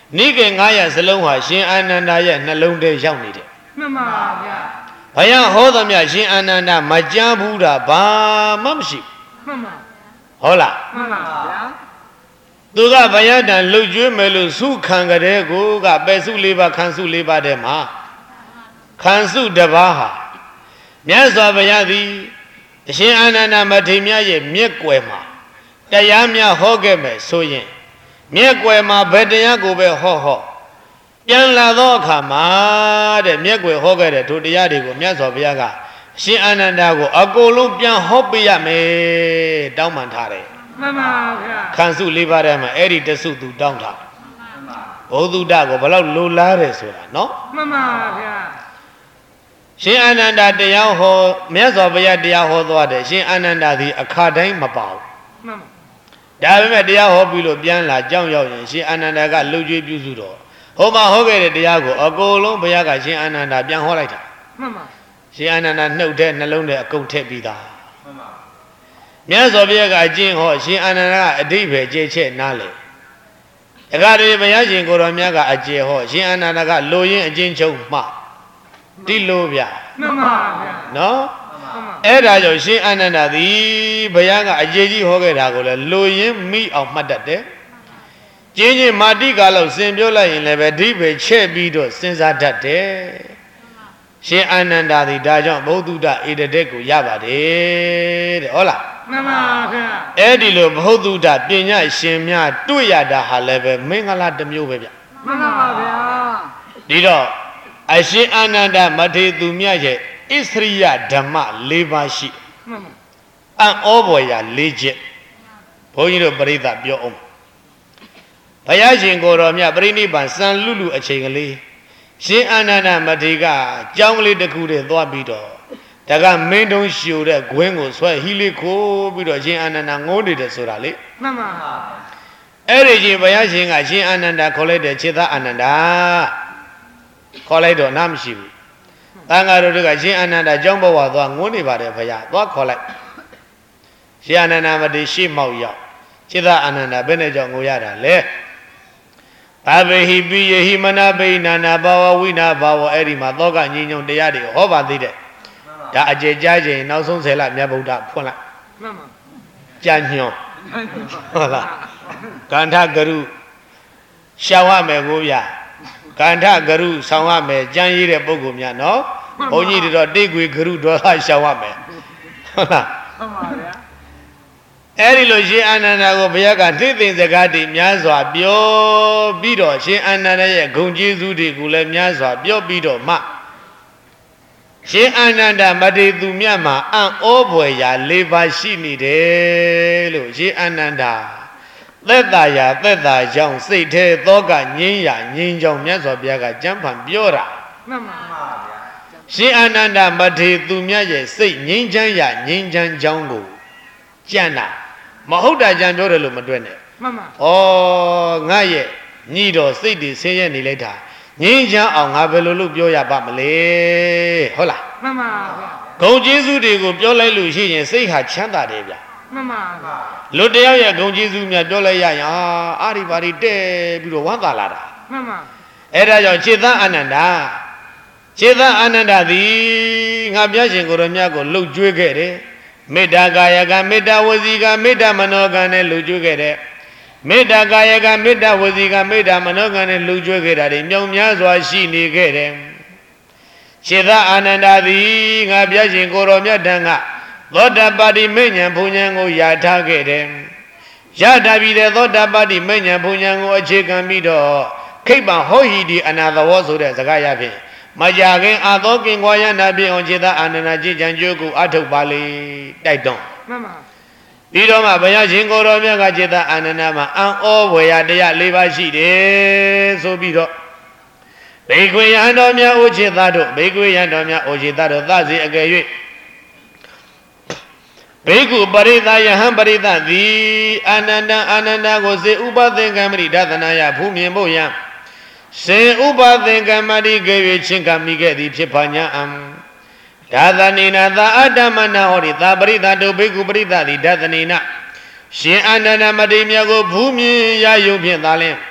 နိကေ900စလုံးဟာရှင်အာနန္ဒာရဲ့နှလုံးထဲရောက်နေတယ်မှန်ပါဗျာဘုရားဟောသမျှရှင်အာနန္ဒာမကြမ်းဘူးတာဘာမှမရှိမှန်ပါဟုတ်လားမှန်ပါဗျာသူကဘယတံလှုပ်ကျွေးမယ်လို့စုခံကြတဲ့ကိုကပဲစု၄ပါးခံစု၄ပါးထဲမှာခံစုတစ်ပါးဟာမြတ်စွာဘုရားသည်အရှင်အာနန္ဒာမထေရမြတ်ရဲ့မျက်ကွယ်မှာတရားများဟောခဲ့မယ်ဆိုရင်မျက်ကွယ်မှာဘယ်တရားကိုပဲဟောပြန်လာသောအခါမှာတဲ့မျက်ကွယ်ဟောခဲ့တဲ့ထိုတရားတွေကိုမြတ်စွာဘုရားကအရှင်အာနန္ဒာကိုအကုန်လုံးပြန်ဟောပေးရမယ်တောင်းပန်ထားတယ်မှန်ပါဗျာခံစု၄ပါးထဲမှာအဲ့ဒီတစုသူတောင်းထားဘုဒ္ဓတကိုဘယ်လောက်လိုလားတယ်ဆိုတာနော်မှန်ပါဗျာရှင်အာနန္ဒာတရားဟောမြတ်စွာဘုရားတရားဟောသွားတယ်ရှင်အာနန္ဒာသည်အခါတိုင်းမပါဘူးမှန်ပါဒါပေမဲ့တရားဟောပြီးလို့ပြန်လာကြောင်းရောက်ရင်ရှင်အာနန္ဒာကလှုပ်ကြွေးပြုစုတော့ဟောမှာဟောခဲ့တဲ့တရားကိုအကုန်လုံးဘုရားကရှင်အာနန္ဒာပြန်ဟောလိုက်တာမှန်ပါရှင်အာနန္ဒာနှုတ်တဲ့နှလုံးထဲအကုန်ထည့်ပြီးသားမှန်ပါမြတ်စွာဘုရားကအကျင့်ဟောရှင်အာနန္ဒာကအဓိပ္ပာယ်ကျေချက်နားလေအခါတည်းဘုရားရှင်ကိုတော်မြတ်ကအကျေဟောရှင်အာနန္ဒာကလိုရင်းအကျင့်ချုပ်မှတိလို့ဗျမှန်ပါဗျာနော်အဲ့ဒါကြောင့်ရှင်အာနန္ဒာသည်ဘုရားကအကျေကြီးဟောခဲ့တာကိုလည်းလိုရင်းမိအောင်မှတ်တတ်တယ်ကျင်းချင်းမာတိကာလောက်စင်ပြောလိုက်ရင်လည်းပဲအဓိပ္ပာယ်ချက်ပြီးတော့စဉ်းစားတတ်တယ်ရှင်အာနန္ဒာသည်ဒါကြောင့်ဘုဒ္ဓဧတတက်ကိုရပါတယ်တဲ့ဟုတ်လားမှန်ပါဗျာအဲ့ဒီလိုဘုဒ္ဓပညာရှင်များတွေ့ရတာဟာလည်းပဲမင်္ဂလာတစ်မျိုးပဲဗျမှန်ပါဗျာဒီတော့အရှင်အာနန္ဒာမထေရသူမြတ်ရဲ့ဣသရိယဓမ္မ၄ပါးရှိမှန်ပါအံ့ဩဖွယ်ရာ၄ချက်ဘုန်းကြီးတို့ပရိသတ်ပြောအောင်ဘုရားရှင်ကိုယ်တော်မြတ်ပြိဋိဘံစံလူလူအချိန်ကလေးရှင်အာနန္ဒာမထေရကကြောင်းကလေးတစ်ခုတည်းသွားပြီးတော့ဒါကမင်းတုံးရှူတဲ့ဂွင်းကိုဆွဲဟီလေးခိုးပြီးတော့ရှင်အာနန္ဒာငိုးနေတယ်ဆိုတာလေမှန်ပါအဲ့ဒီကြီးဘုရားရှင်ကရှင်အာနန္ဒာခေါ်လိုက်တယ်ခြေသားအာနန္ဒာခေါ်လိုက်တော့နားမရှိဘူးတန်ဃာတို့ကရှင်အာနန္ဒာကျောင်းဘဝသွားငိုးနေပါတယ်ဘုရားသွားခေါ်လိုက်ရှင်အာနန္ဒာမထေရရှေ့မောက်ရောက်ခြေသားအာနန္ဒာဘယ်နဲ့ကြောင့်ငိုရတာလဲဘာဝေဟိပိယေဟိမနာပိနာနာဘာဝဝိနာဘာဝအဲ့ဒီမှာသောကညင်ညုံတရားတွေဟောပါသေးတယ်ဒါအကျေကြားခြင်းနောက်ဆုံး10လမြတ်ဗုဒ္ဓဖွင့်လိုက်မှန်ပါကြံညွန်ဟုတ်လားကန္ထဂရုရှောင်ရမယ်ကိုဗျာကန္ထဂရုဆောင်ရမယ်ကြံရည်တဲ့ပုဂ္ဂိုလ်များနော်ဘုန်းကြီးတို့တိတ်ကွေဂရုဒေါသရှောင်ရမယ်ဟုတ်လားမှန်ပါဗျာအဲ့ဒီလိုရှင်အာနန္ဒာကိုဘုရားကသိသိစကားတွေများစွာပြောပြီးတော့ရှင်အာနန္ဒာရဲ့ဂုဏ်ကျေးဇူးတွေကိုလည်းများစွာပြောပြီးတော့မှရှင်အာနန္ဒာမထေရသူမြတ်မှာအံ့ဩဖွယ်ရာ၄ပါးရှိနေတယ်လို့ရှင်အာနန္ဒာသက်သာရာသက်သာကြောင့်စိတ်ထဲသောကငြိမ်းရာငြိမ်းကြောင်းမြတ်စွာဘုရားကကြံဖန်ပြောတာမှန်ပါဗျာရှင်အာနန္ဒာမထေရသူမြတ်ရဲ့စိတ်ငြိမ်းချမ်းရာငြိမ်းချမ်းကြောင်းကိုကြံ့တာမဟုတ်တာကြံပြောတယ်လို့မတွက်နဲ့မှန်ပါဩငါရဲ့ညီတော်စိတ်တွေဆင်းရဲနေလိုက်တာငြိမ်းချမ်းအောင်ငါဘယ်လိုလုပ်ပြောရပါမလဲဟုတ်လားမှန်ပါဗျာဂုဏ်ကျေးဇူးတွေကိုပြောလိုက်လို့ရှိရင်စိတ်ဟာချမ်းသာတယ်ဗျာမှန်ပါဗျာလူတယောက်ရဲ့ဂုဏ်ကျေးဇူးများပြောလိုက်ရရင်အာဒီပါဒီတဲ့ပြီးတော့ဝမ်းသာလာတာမှန်ပါအဲ့ဒါကြောင့်ခြေသားအာနန္ဒာခြေသားအာနန္ဒာသည်ငါပြရှင်ကိုယ်တော်မြတ်ကိုလှုပ်ကြွေးခဲ့တယ်မေတ္တာကာယကမေတ္တာဝစီကမေတ္တာမနောကနဲ့လှုပ်ကြွေးခဲ့တယ်မေတ္တာကာယကမေတ္တာဝစီကမေတ္တာမနောကနဲ့လှုပ်ကြွေးခဲ့တာတွေမြောင်များစွာရှိနေခဲ့တယ်ခြေသားအာနန္ဒာသည်ငါပြရှင်ကိုယ်တော်မြတ်တန်ကသောတာပတိမိညာဘုံဉဏ်ကိုရထားခဲ့တယ်ရထားပြီးတဲ့သောတာပတိမိညာဘုံဉဏ်ကိုအခြေခံပြီးတော့ခိဗ္ဗဟောဟိတိအနာသဝောဆိုတဲ့စကားရဖြင့်မကြခင်အာသောကင်ကွာယနာပြေအောင်ခြေသားအာနန္ဒာကြည်ကြံကြိုးကိုအထုတ်ပါလေတိုက်တွန်းမှန်ပါပြီးတော့မှဘုရားရှင်ကိုယ်တော်မြတ်ကခြေသားအာနန္ဒာမှာအံ့ဩဖွယ်ရာတရား၄ပါးရှိတယ်ဆိုပြီးတော့ဘေကွေယံတော်မြတ်အိုခြေသားတို့ဘေကွေယံတော်မြတ်အိုခြေသားတို့သစေအကယ်၍ဘေကုပရိသယဟံပရိသသည်အာနန္ဒာအာနန္ဒာကိုစေဥပသင်္ကမတိဒသနာယဖူးမြင်ဖို့ယံစေဥပသင်္ကမတိကေ၍ချင်းကမိခဲ့သည်ဖြစ်ပါညာအံဒါသနေနသာအတ္တမနာဟောဒီသာပရိသတို့ဘေကုပရိသသည်ဒသနေနရှင်အာနန္ဒာမတိမြတ်ကိုဖူးမြင်ရယုံဖြင့်သာလင်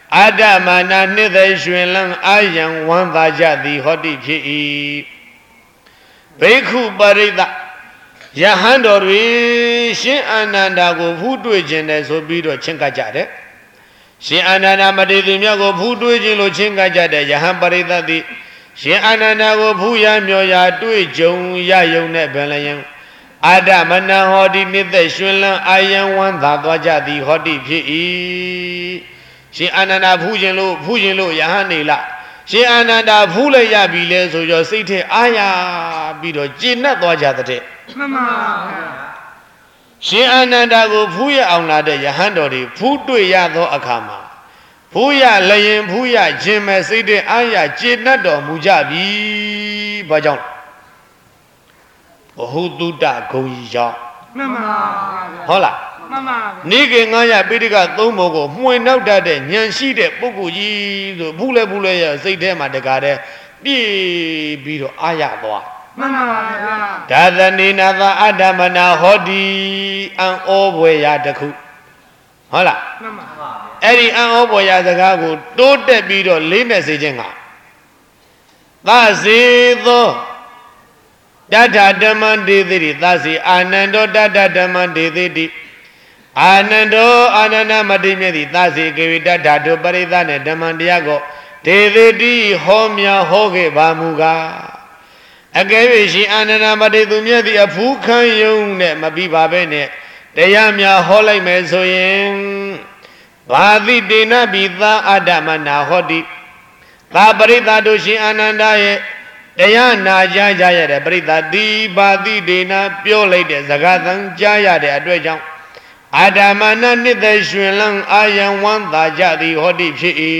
အာဒမနာနှစ်သက်ရွှင်လန်းအာယံဝန္တာကြသည်ဟောတိဖြစ်၏ဘိက္ခုပရိသယဟန်တော်တွေရှင်အာနန္ဒာကိုဖူးတွေ့ခြင်းတယ်ဆိုပြီးတော့ချင်းကပ်ကြတယ်ရှင်အာနန္ဒာမတေသူမြတ်ကိုဖူးတွေ့ခြင်းလို့ချင်းကပ်ကြတဲ့ယဟန်ပရိသသည်ရှင်အာနန္ဒာကိုဖူးရမြော်ရာတွေ့ကြုံရယုံနဲ့ပင်လျင်အာဒမနဟောတိနှစ်သက်ရွှင်လန်းအာယံဝန္တာသွားကြသည်ဟောတိဖြစ်၏ရှင်အာနန္ဒာဖူးခြင်းလို့ယဟန်နေလားရှင်အာနန္ဒာဖူးလိုက်ရပြီလဲဆိုတော့စိတ်ထဲအားရပြီးတော့ကျေနပ်သွားကြတဲ့မှန်ပါဗျာရှင်အာနန္ဒာကိုဖူးရအောင်လာတဲ့ယဟန်တော်တွေဖူးတွေ့ရသောအခါမှာဖူးရလျင်ဖူးရခြင်းမဲ့စိတ်ထဲအားရကျေနပ်တော်မူကြပြီဘာကြောင့်ဘဟုတုတ္တဂုံကြီးကြောင့်မှန်ပါဟုတ်လားမှန်ပါနိကေ900ပိဋက3ဘုံကိုမှွေနောက်တတ်တဲ့ဉာဏ်ရှိတဲ့ပုဂ္ဂိုလ်ကြီးဆိုဖူးလဲရစိတ်ထဲမှာတကားတဲ့ပြည့်ပြီးတော့အားရသွားမှန်ပါဗျာဒါသနေနာသာအတ္တမနာဟောတိအံဩဘွယ်ရာတစ်ခုဟုတ်လားမှန်ပါအဲ့ဒီအံဩဘွယ်ရာစကားကိုတိုးတက်ပြီးတော့လေးနဲ့စေခြင်းကသစေသောတတ္ထဓမ္မတေတိသစေအာနန္တောတတ္ထဓမ္မတေတိအာနန္တောအာနန္ဒမတိမြတ်သည်သစေကေဝိတ္ထဓုပရိသနဲ့ဓမ္မတရားကိုတေတိဟောမြဟောခဲ့ပါမူကားအကယ်၍ရှင်အာနန္ဒမတိသူမြတ်သည်အဖူးခံယုံနဲ့မပြီးပါပဲနဲ့တရားများဟောလိုက်မယ်ဆိုရင်ဘာတိတေနပိသာအတ္တမနာဟောတိသာပရိသတို့ရှင်အာနန္ဒရဲ့တရားနာကြားကြရတဲ့ပရိသတိဘာတိတေနပြောလိုက်တဲ့စကားသံကြားရတဲ့အတွက်ကြောင့်အာဒမနာနှစ်သက်ရွှင်လန်းအာယံဝန္တာကြသည်ဟောတိဖြစ်၏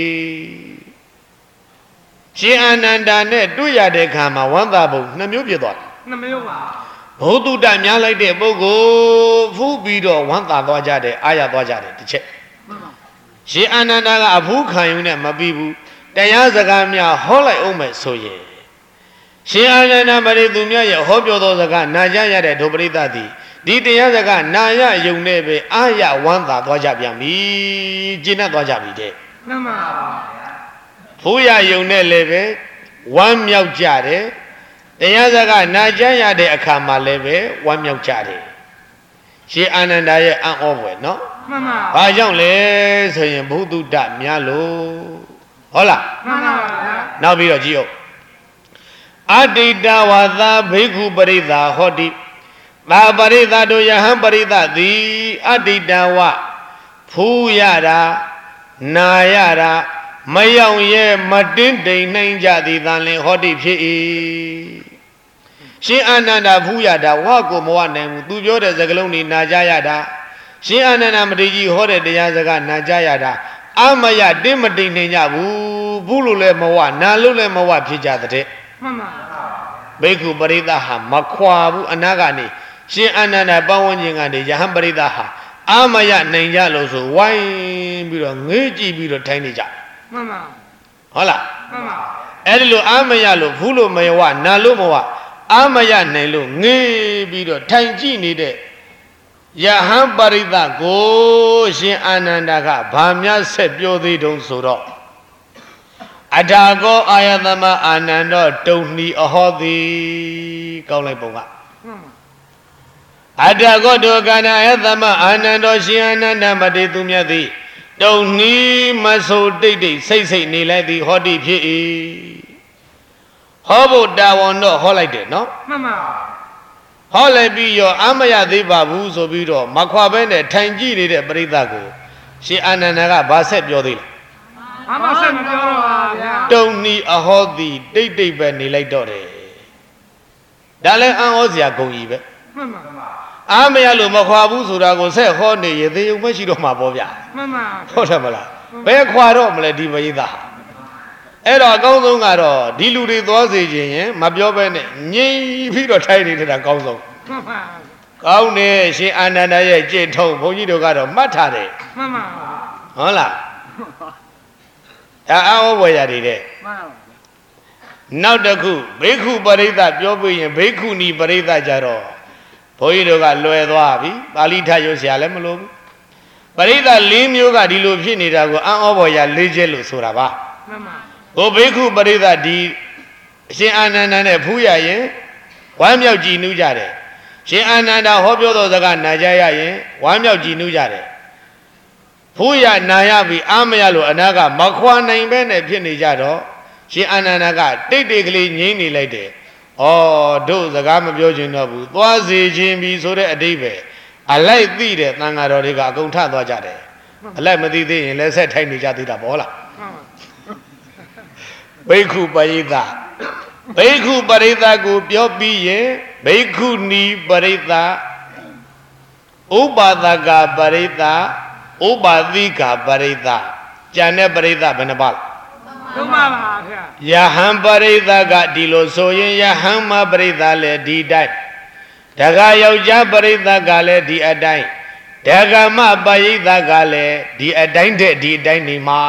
ရှင်အာနန္ဒာနဲ့တွေ့ရတဲ့ခါမှာဝန္တာဘုံ2မျိုးဖြစ်သွားတယ် 2မျိုးပါဘုသူတများလိုက်တဲ့ပုဂ္ဂိုလ်ဖူးပြီးတော့ဝန္တာသွားကြတယ်အာရသွားကြတယ်တစ်ချက်ရှင်အာနန္ဒာကအဖူးခံယူနဲ့မပြီးဘူးတရားစကားများဟောလိုက်အောင်မယ်ဆိုရင်ရှင်အာနန္ဒာပရိသူမြတ်ရဲ့ဟောပြောသောစကားနာကြရတဲ့ဒုပရိသတ်သည်ဒီတရားစကားနာရယုံနဲ့ပဲအာရဝန္တာသွားကြပြန်ပြီကျေနပ်သွားကြပြီတဲ့မှန်ပါဖူးရယုံနဲ့လည်းပဲဝမ်းမြောက်ကြတယ်တရားစကားနာကြရတဲ့အခါမှာလည်းပဲဝမ်းမြောက်ကြတယ်ရှင်အာနန္ဒာရဲ့အံ့ဩဖွယ်နော်မှန်ပါဘာကြောင့်လဲဆိုရင်ဘုသူတ္တများလို့ဟုတ်လားမှန်ပါဗျာနောက်ပြီးတော့ကြည့်အောင်အတ္တိတဝါသာဘိက္ခုပရိသဟောတိသာပရိသတို့ယဟန်ပရိသသည်အတ္တိတဝဖူးရတာနာရတာမရောက်ရဲ့မတင်းတိမ်နိုင်ကြသည်တန်လင်ဟောတိဖြစ်၏ရှင်အာနန္ဒာဖူးရတာဝါကိုမဝနိုင်ဘူးသူပြောတဲ့စကားလုံးတွေနာကြရတာရှင်အာနန္ဒာမထေရကြီးဟောတဲ့တရားစကားနာကြရတာအမယတင်းမတိမ်နိုင်ကြဘူးဘူးလို့လည်းမဝနာလို့လည်းမဝဖြစ်ကြတဲ့မှန်ပါဘိက္ခုပရိသဟာမခွာဘူးအနာကနေရှင်အာနန္ဒာပတ်ဝန်းကျင်ကနေယဟန်ပရိသဟာအမယနိုင်ကြလို့ဆိုဝိုင်းပြီးတော့ငေးကြည့်ပြီးတော့ထိုင်နေကြမှန်ပါဟုတ်လားမှန်ပါအဲ့ဒီလိုအမယလို့ဘူးလို့မဝနာလို့မဝအမယနိုင်လို့ငေးပြီးတော့ထိုင်ကြည့်နေတဲ့ယဟန်ပရိသကိုရှင်အာနန္ဒာကဘာများဆက်ပြောသေးတုံးဆိုတော့အထာကောအာယသမအာနန္ဒောတုံဏီအဟောတိကောင်းလိုက်ပုံကအထာကောဒုက္ခနာအာယသမအာနန္ဒောရှင်အာနန္ဒမတေသူမြတ်သည်တုံဏီမဆိုတိတ်တိတ်စိတ်စိတ်နေလိုက်သည်ဟောတိဖြစ်၏ဟောဖို့တာဝန်တော့ဟောလိုက်တယ်နော်မှန်ပါဟောလိုက်ပြီးရောအမရသေးပါဘူးဆိုပြီးတော့မခွာဘဲနဲ့ထိုင်ကြည့်နေတဲ့ပရိသတ်ကိုရှင်အာနန္ဒာကဘာဆက်ပြောသေးလဲဘာမှဆက်မပြောတော့ပါဗျာတုံဏီအဟောတိတိတ်တိတ်ပဲနေလိုက်တော့တယ်ဒါလည်းအံ့ဩစရာဂုဏ်ကြီးပဲမှန်ပါအာမရလို့မခွာဘူးဆိုတာကိုဆက်ဟောနေရသေးုံမရှိတော့မှာပေါ့ဗျာမှန်ပါဟုတ်တယ်မလားဘယ်ခွာတော့မလဲဒီပရိသတ်အဲ့တော့အကောင်းဆုံးကတော့ဒီလူတွေသွားစေခြင်းရင်မပြောဘဲနဲ့ငြိမ်ပြီးတော့ထိုင်နေတာအကောင်းဆုံးမှန်ပါကောင်းတယ်ရှင်အာနန္ဒာရဲ့ကြင်ထုံဘုန်းကြီးတို့ကတော့မှတ်ထားတယ်မှန်ပါဟုတ်လားအောဝယ်ရတယ်တဲ့မှန်ပါနောက်တစ်ခုဘိက္ခုပရိသတ်ပြောပြီးရင်ဘိက္ခုနီပရိသတ်ကြတော့ဘုန်းကြီးတို့ကလွယ်သွားပြီပါဠိထရွတ်ဆရာလည်းမလိုဘူးပရိသတ်၄မျိုးကဒီလိုဖြစ်နေတာကိုအံ့ဩပေါ်ရ၄ချက်လို့ဆိုတာပါမှန်ပါဟိုဘိက္ခုပရိသတ်ဒီအရှင်အာနန္ဒာနဲ့ဖူးရရင်ဝမ်းမြောက်ကြည်နူးကြတယ်ရှင်အာနန္ဒာဟောပြောသောစကားနာကြရရင်ဝမ်းမြောက်ကြည်နူးကြတယ်ဖူးရနာရပြီးအာမရလို့အနာကမခွာနိုင်ပဲနဲ့ဖြစ်နေကြတော့ရှင်အာနန္ဒာကတိတ်တိတ်ကလေးငြိမ့်နေလိုက်တယ်ဩတို့စကားမပြောချင်တော့ဘူးသွားစေခြင်းပြီဆိုတဲ့အဓိပ္ပာယ်အလိုက်သိတဲ့သံဃာတော်တွေကအကုန်ထသွားကြတယ်အလိုက်မသိသေးရင်လည်းဆက်ထိုင်နေကြသေးတာပေါ့လားဘိက္ခုပရိသတ်ဘိက္ခုပရိသတ်ကိုပြောပြီးရင်ဘိက္ခုနီပရိသတ်ဥပါဒကပရိသတ်ဥပါတိကပရိသတ်ကျန်တဲ့ပရိသတ်ဘယ်နှပါလဲသုံးပါပါဗျာယဟန်ပရိသတ်ကဒီလိုဆိုရင်ယဟန်မပရိသတ်လည်းဒီတိုင်းဒဂယောက်ျားပရိသတ်ကလည်းဒီအတိုင်းဒဂမပရိသတ်ကလည်းဒီအတိုင်းတဲ့ဒီအတိုင်းနေမှာ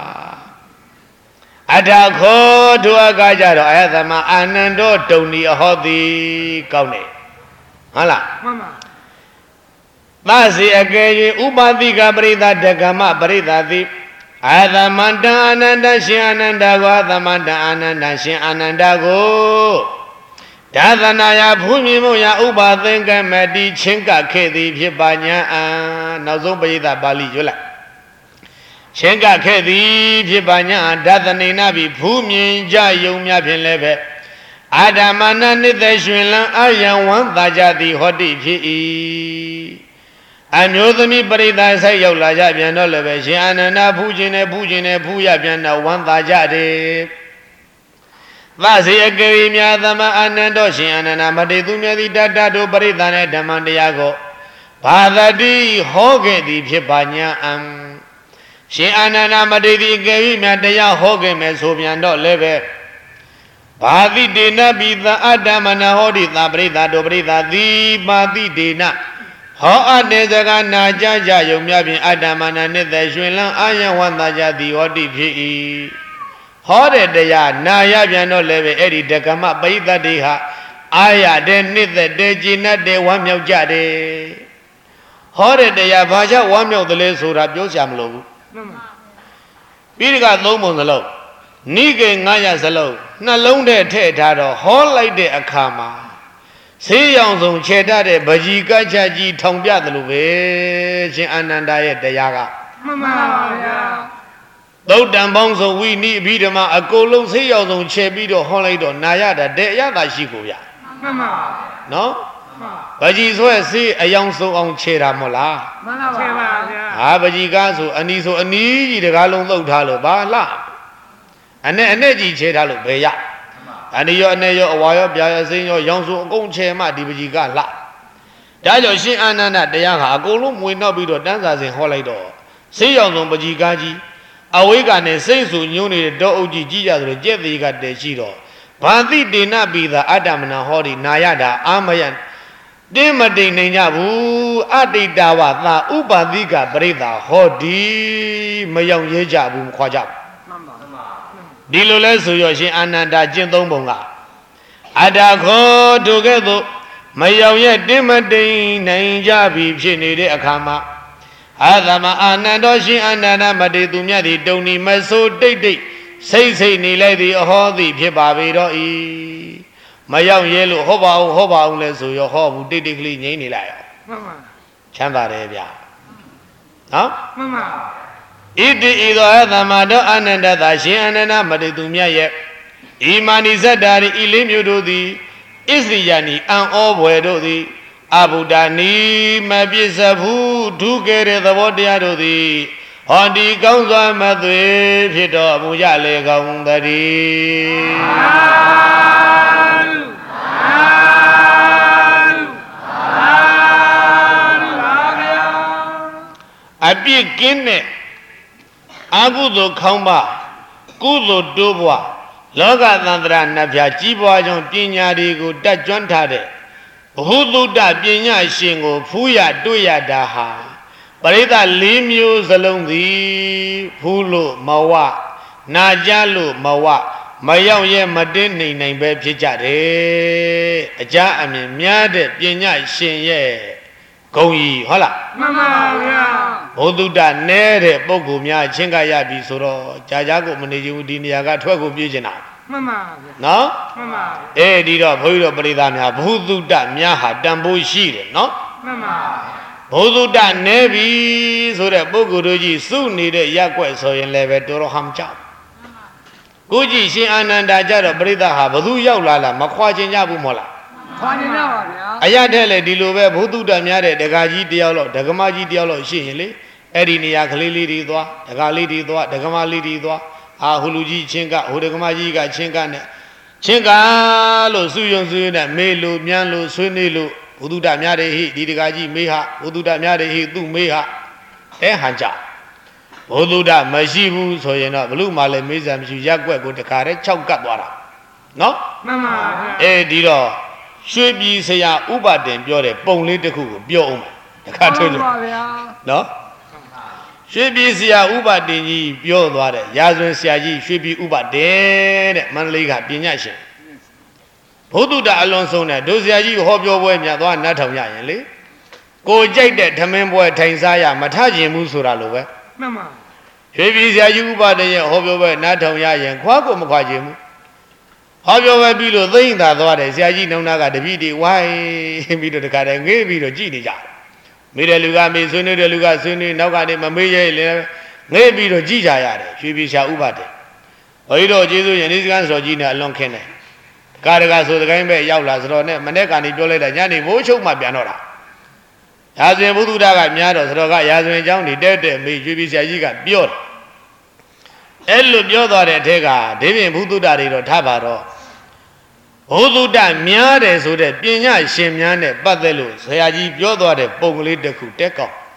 အထာခောဒုအကကြတော့အယသမအာနန္ဒောတုံဒီအဟောတိကောင်းတယ်ဟုတ်လားမှန်ပါသစေအကယ်၍ဥပါတိကပရိသတ်ဒဂမပရိသတ်သည်အာသမန္တအာနန္ဒရှင်အာနန္ဒကိုအာသမန္တအာနန္ဒရှင်အာနန္ဒကိုဒါသနာယဘုမြင်မှုယဥပါသင်္ကမတိချင်းကခဲ့သည်ဖြစ်ပါညာနောက်ဆုံးပရိသတ်ပါဠိရွတ်လိုက်ချင်းကခဲ့သည်ဖြစ်ပါညာဒါသနေနာပြီဘုမြင်ကြယုံများဖြင့်လည်းပဲအာဓမ္မနာနိသက်ရှင်လံအာယံဝံသာကြသည်ဟောတိဖြစ်၏အမျိုးသမီးပရိသတ်ဆိုင်ရောက်လာကြပြန်တော့လည်းပဲရှင်အာနန္ဒဖူးခြင်းနဲ့ဖူးခြင်းနဲ့ဖူးရပြန်တော့ဝမ်းသာကြတယ်သစေအကေယမြာသမအာနန္ဒောရှင်အာနန္ဒမတေသူမြတ်သည်တတတို့ပရိသတ်နဲ့ဓမ္မတရားကိုဘာသတိဟောခဲ့သည်ဖြစ်ပါညာရှင်အာနန္ဒမတေသည်အကေယမြာတရားဟောခဲ့မယ်ဆိုပြန်တော့လည်းပဲဘာတိတေနပိသအတ္တမနဟောတိသပရိသတ်တို့ပရိသတ်သည်ပါတိတေနဟောအပ်တဲ့စကားနာကြကြယုံများဖြင့်အတ္တမနာနှစ်သက်ရွှင်လန်းအာယဝန္တာကြသည်ဟောတိဖြစ်၏ဟောတဲ့တရားနာရပြန်တော့လည်းပဲအဲ့ဒီဒကမပရိသတ်တွေဟာအာရတဲ့နှစ်သက်တဲ့ကျင့်တဲ့ဝမ်းမြောက်ကြတယ်ဟောတဲ့တရားဘာကြောင့်ဝမ်းမြောက်သလဲဆိုတာပြောချင်မလို့ဘူးပြီးဒီကသုံးပုံစလုံးနိကေ900စလုံးနှလုံးထဲထည့်ထားတော့ဟောလိုက်တဲ့အခါမှာဆေးရောင်စုံခြေတတ်တဲ့ဗကြီးကချကြီးထောင်ပြတယ်လို့ပဲရှင်အာနန္ဒာရဲ့တရားကမှန်ပါဗျာသုတ်တံပေါင်းစုံဝိနိအဘိဓမ္မာအကုန်လုံးဆေးရောင်စုံခြေပြီးတော့ဟောလိုက်တော့နာရတာတဲ့အရသာရှိကိုဗျာမှန်ပါနော်ဗကြီးဆွဲဆေးအယောင်စုံအောင်ခြေတာမဟုတ်လားမှန်ပါပါဗျာဟာဗကြီးကားဆိုအနီးဆိုအနီးကြီးတကားလုံးသုတ်ထားလို့ဘာလားအနဲ့ကြီးခြေထားလို့ဘယ်ရအနေရောအနေရောအဝါရောပြာရောစိမ်းရောရောင်စုံအကုန်ချဲမှဒီပကြီးကလှဒါကြောင့်ရှင်အာနန္ဒတရားဟာအကုန်လုံးမွေနောက်ပြီးတော့တန်းစာစဉ်ဟောလိုက်တော့ဆေးရောင်စုံပကြီးကားကြီးအဝိကနဲ့စိတ်ဆူညှိုးနေတဲ့တောအုပ်ကြီးကြီးကြဆိုတော့ကြက်သေးကတည်းရှိတော့ဘာတိတေနပိသာအတ္တမနာဟောဒီနာယတာအာမယတင်းမတိန်နိုင်ကြဘူးအတိတဝသာဥပါတိကပရိသာဟောဒီမယောင်ရဲကြဘူးမခွာကြဘူးဒီလိုလဲဆိုရရှင်အာနန္ဒာကျင့်သုံးပုံကအတ္တခောတို့ကဲ့သို့မယောင်ရဲ့တင်းမတိန်နိုင်ကြပြီဖြစ်နေတဲ့အခါမှာအာသမအာနန္ဒောရှင်အာနန္ဒမတေသူမြတ်သည်တုံနီမဆိုးတိတ်တိတ်စိတ်စိတ်နေလိုက်သည်အဟောသည်ဖြစ်ပါပေတော့ဤမယောင်ရဲလို့ဟောပါအောင်လဲဆိုရဟောဘူးတိတ်တိတ်ကလေးငြိမ့်နေလိုက်မှန်ပါချမ်းသာတယ်ဗျာနော်မှန်ပါဣတိဤသောအသမတောအာနန္ဒသာရှင်အာနန္ဒမတေသူမြတ်ရဲ့ဣမာနိဇတ္တာရိဤလေးမျိုးတို့သည်ဣသရိယနိအံဩဘွယ်တို့သည်အဘုဒ္ဓနီမပြစ္ဆဘူးဒုကေတဲ့သဘောတရားတို့သည်ဟောဒီကောင်းစွာမသွေဖြစ်တော်မူကြလေကောင်းတည်းအပြစ်ကင်းတဲ့အကုသိုလ်ခေါင်းပါကုသိုလ်တိုးပွားလောကသန္တရာနှပြကြီးပွားကြောင့်ပညာတွေကိုတတ်ကျွမ်းထားတဲ့ဘဟုသုတပညာရှင်ကိုဖူးရတွေ့ရတာဟာပရိသတ်၄မျိုးစလုံးသည်ဖူးလို့မဝနာကြလို့မဝမရောက်ရဲ့မတင်းနိုင်ပဲဖြစ်ကြတယ်အကြအမြင်များတဲ့ပညာရှင်ရဲ့ဂုံကြီးဟုတ်လားမှန်ပါဗျာဘဘောဓုတ္တနဲတဲ့ပုဂ္ဂိုလ်များချင်းကရပြီဆိုတော့ကြာကြာကိုမနေချင်ဘူးဒီနေရာကထွက်ကိုပြေးချင်တာမှန်ပါဗျာနော်မှန်ပါဒီတော့ဘုန်းကြီးတို့ပရိသတ်များဘောဓုတ္တများဟာတန်ဖိုးရှိတယ်နော်မှန်ပါဘောဓုတ္တနဲပြီဆိုတဲ့ပုဂ္ဂိုလ်တို့ကြီးစုနေတဲ့ရက်ွက်ဆိုရင်လည်းပဲတော်တော်ဟမ်ကြောက်ကိုကြည့်ရှင်အာနန္ဒာကြတော့ပရိသတ်ဟာဘသူရောက်လာလားမခွာချင်ကြဘူးမဟုတ်လားခွာချင်ကြပါဗျာအရတဲ့လေဒီလိုပဲဘောဓုတ္တများတဲ့ဒကာကြီးတယောက်လောက်ဒကမကြီးတယောက်လောက်ရှိရင်လေအဲ့ဒီနေရာကလေးလေးတွေသွားဒကာလေးတွေသွားဒကမလေးတွေသွားဟိုလူကြီးချင်းကဟိုဒကမကြီးကချင်းကနဲ့ချင်းကလို့စုယုံစုယုံနဲ့မေးလို့မြန်းလို့ဆွေးနွေးလို့ဘုဒ္ဓများတဲ့ဟိဒီဒကာကြီးမေးဟာဘုဒ္ဓများတဲ့ဟိသူ့မေးဟာဟန်ကြဘုဒ္ဓမရှိဘူးဆိုရင်တော့ဘလို့မှလည်းမေးစရာမရှိရက်ွက်ကိုတခါတည်း6ကတ်သွားတာနော်မှန်ပါဗျာဒီတော့ရွှေပြည်ဆရာဥပတင်ပြောတဲ့ပုံလေးတစ်ခုကိုပြောအောင်တခါထုတ်လို့ပါဗျာနော်ရွှေပြည်ဆရာဥပတင်ကြီးပြောသွားတဲ့ရာဇဝင်ဆရာကြီးရွှေပြည်ဥပတင်တဲ့မန္တလေးကပညာရှင်ဘုဒ္ဓအလွန်ဆုံးတဲ့ဒုဆရာကြီးဟောပြောပွဲမြတ်သွားနတ်ထောင်ရရင်လေကိုကြိုက်တဲ့ဓမင်းပွဲထိုင်စားရမထကျင်ဘူးဆိုတာလိုပဲမှန်ပါရွှေပြည်ဆရာကြီးဥပတင်ရဲ့ဟောပြောပွဲနတ်ထောင်ရရင်ခွားကိုမခွာကျင်ဘူးဟောပြောပွဲပြီးလို့သိမ့်သာသွားတယ်ဆရာကြီးနှုံနာကတပည့်တွေဝိုင်းပြီးတော့တခါတည်းငေးပြီးတော့ကြည်နေကြမေးတဲ့လူကမေးဆွေးနွေးတဲ့လူကဆွေးနွေးနောက်ကနေမမေးရဲလည်းငေးပြီးတော့ကြည်ကြရတယ်ရွှေပြည်ဆရာဥပတင်ဘုန်းကြီးတို့ကျေးဇူးရင်ဒီစကန်စော်ကြီးနဲ့အလွန်ခင်းတယ်ကာရကဆိုတဲ့ကိုင်းပဲရောက်လာဆိုတော့နဲ့မနေ့ကနေပြောလိုက်တာညနေမိုးချုပ်မှပြန်တော့တာရာဇဝင်ဘုဒ္ဓကများတော့ဆိုတော့ကရာဇဝင်အကြောင်းတွေတဲ့မေးရွှေပြည်ဆရာကြီးကပြောတယ်အဲ့လိုပြောသွားတဲ့အထက်ကဒေပြင်ဘုဒ္ဓတွေတော့ထားပါတော့ဘုဒ္ဓများတယ်ဆိုတဲ့ပညာရှင်များနဲ့ပတ်သက်လို့ဆရာကြီးပြောသွားတဲ့ပုံကလေးတစ်ခုတက်ကောက်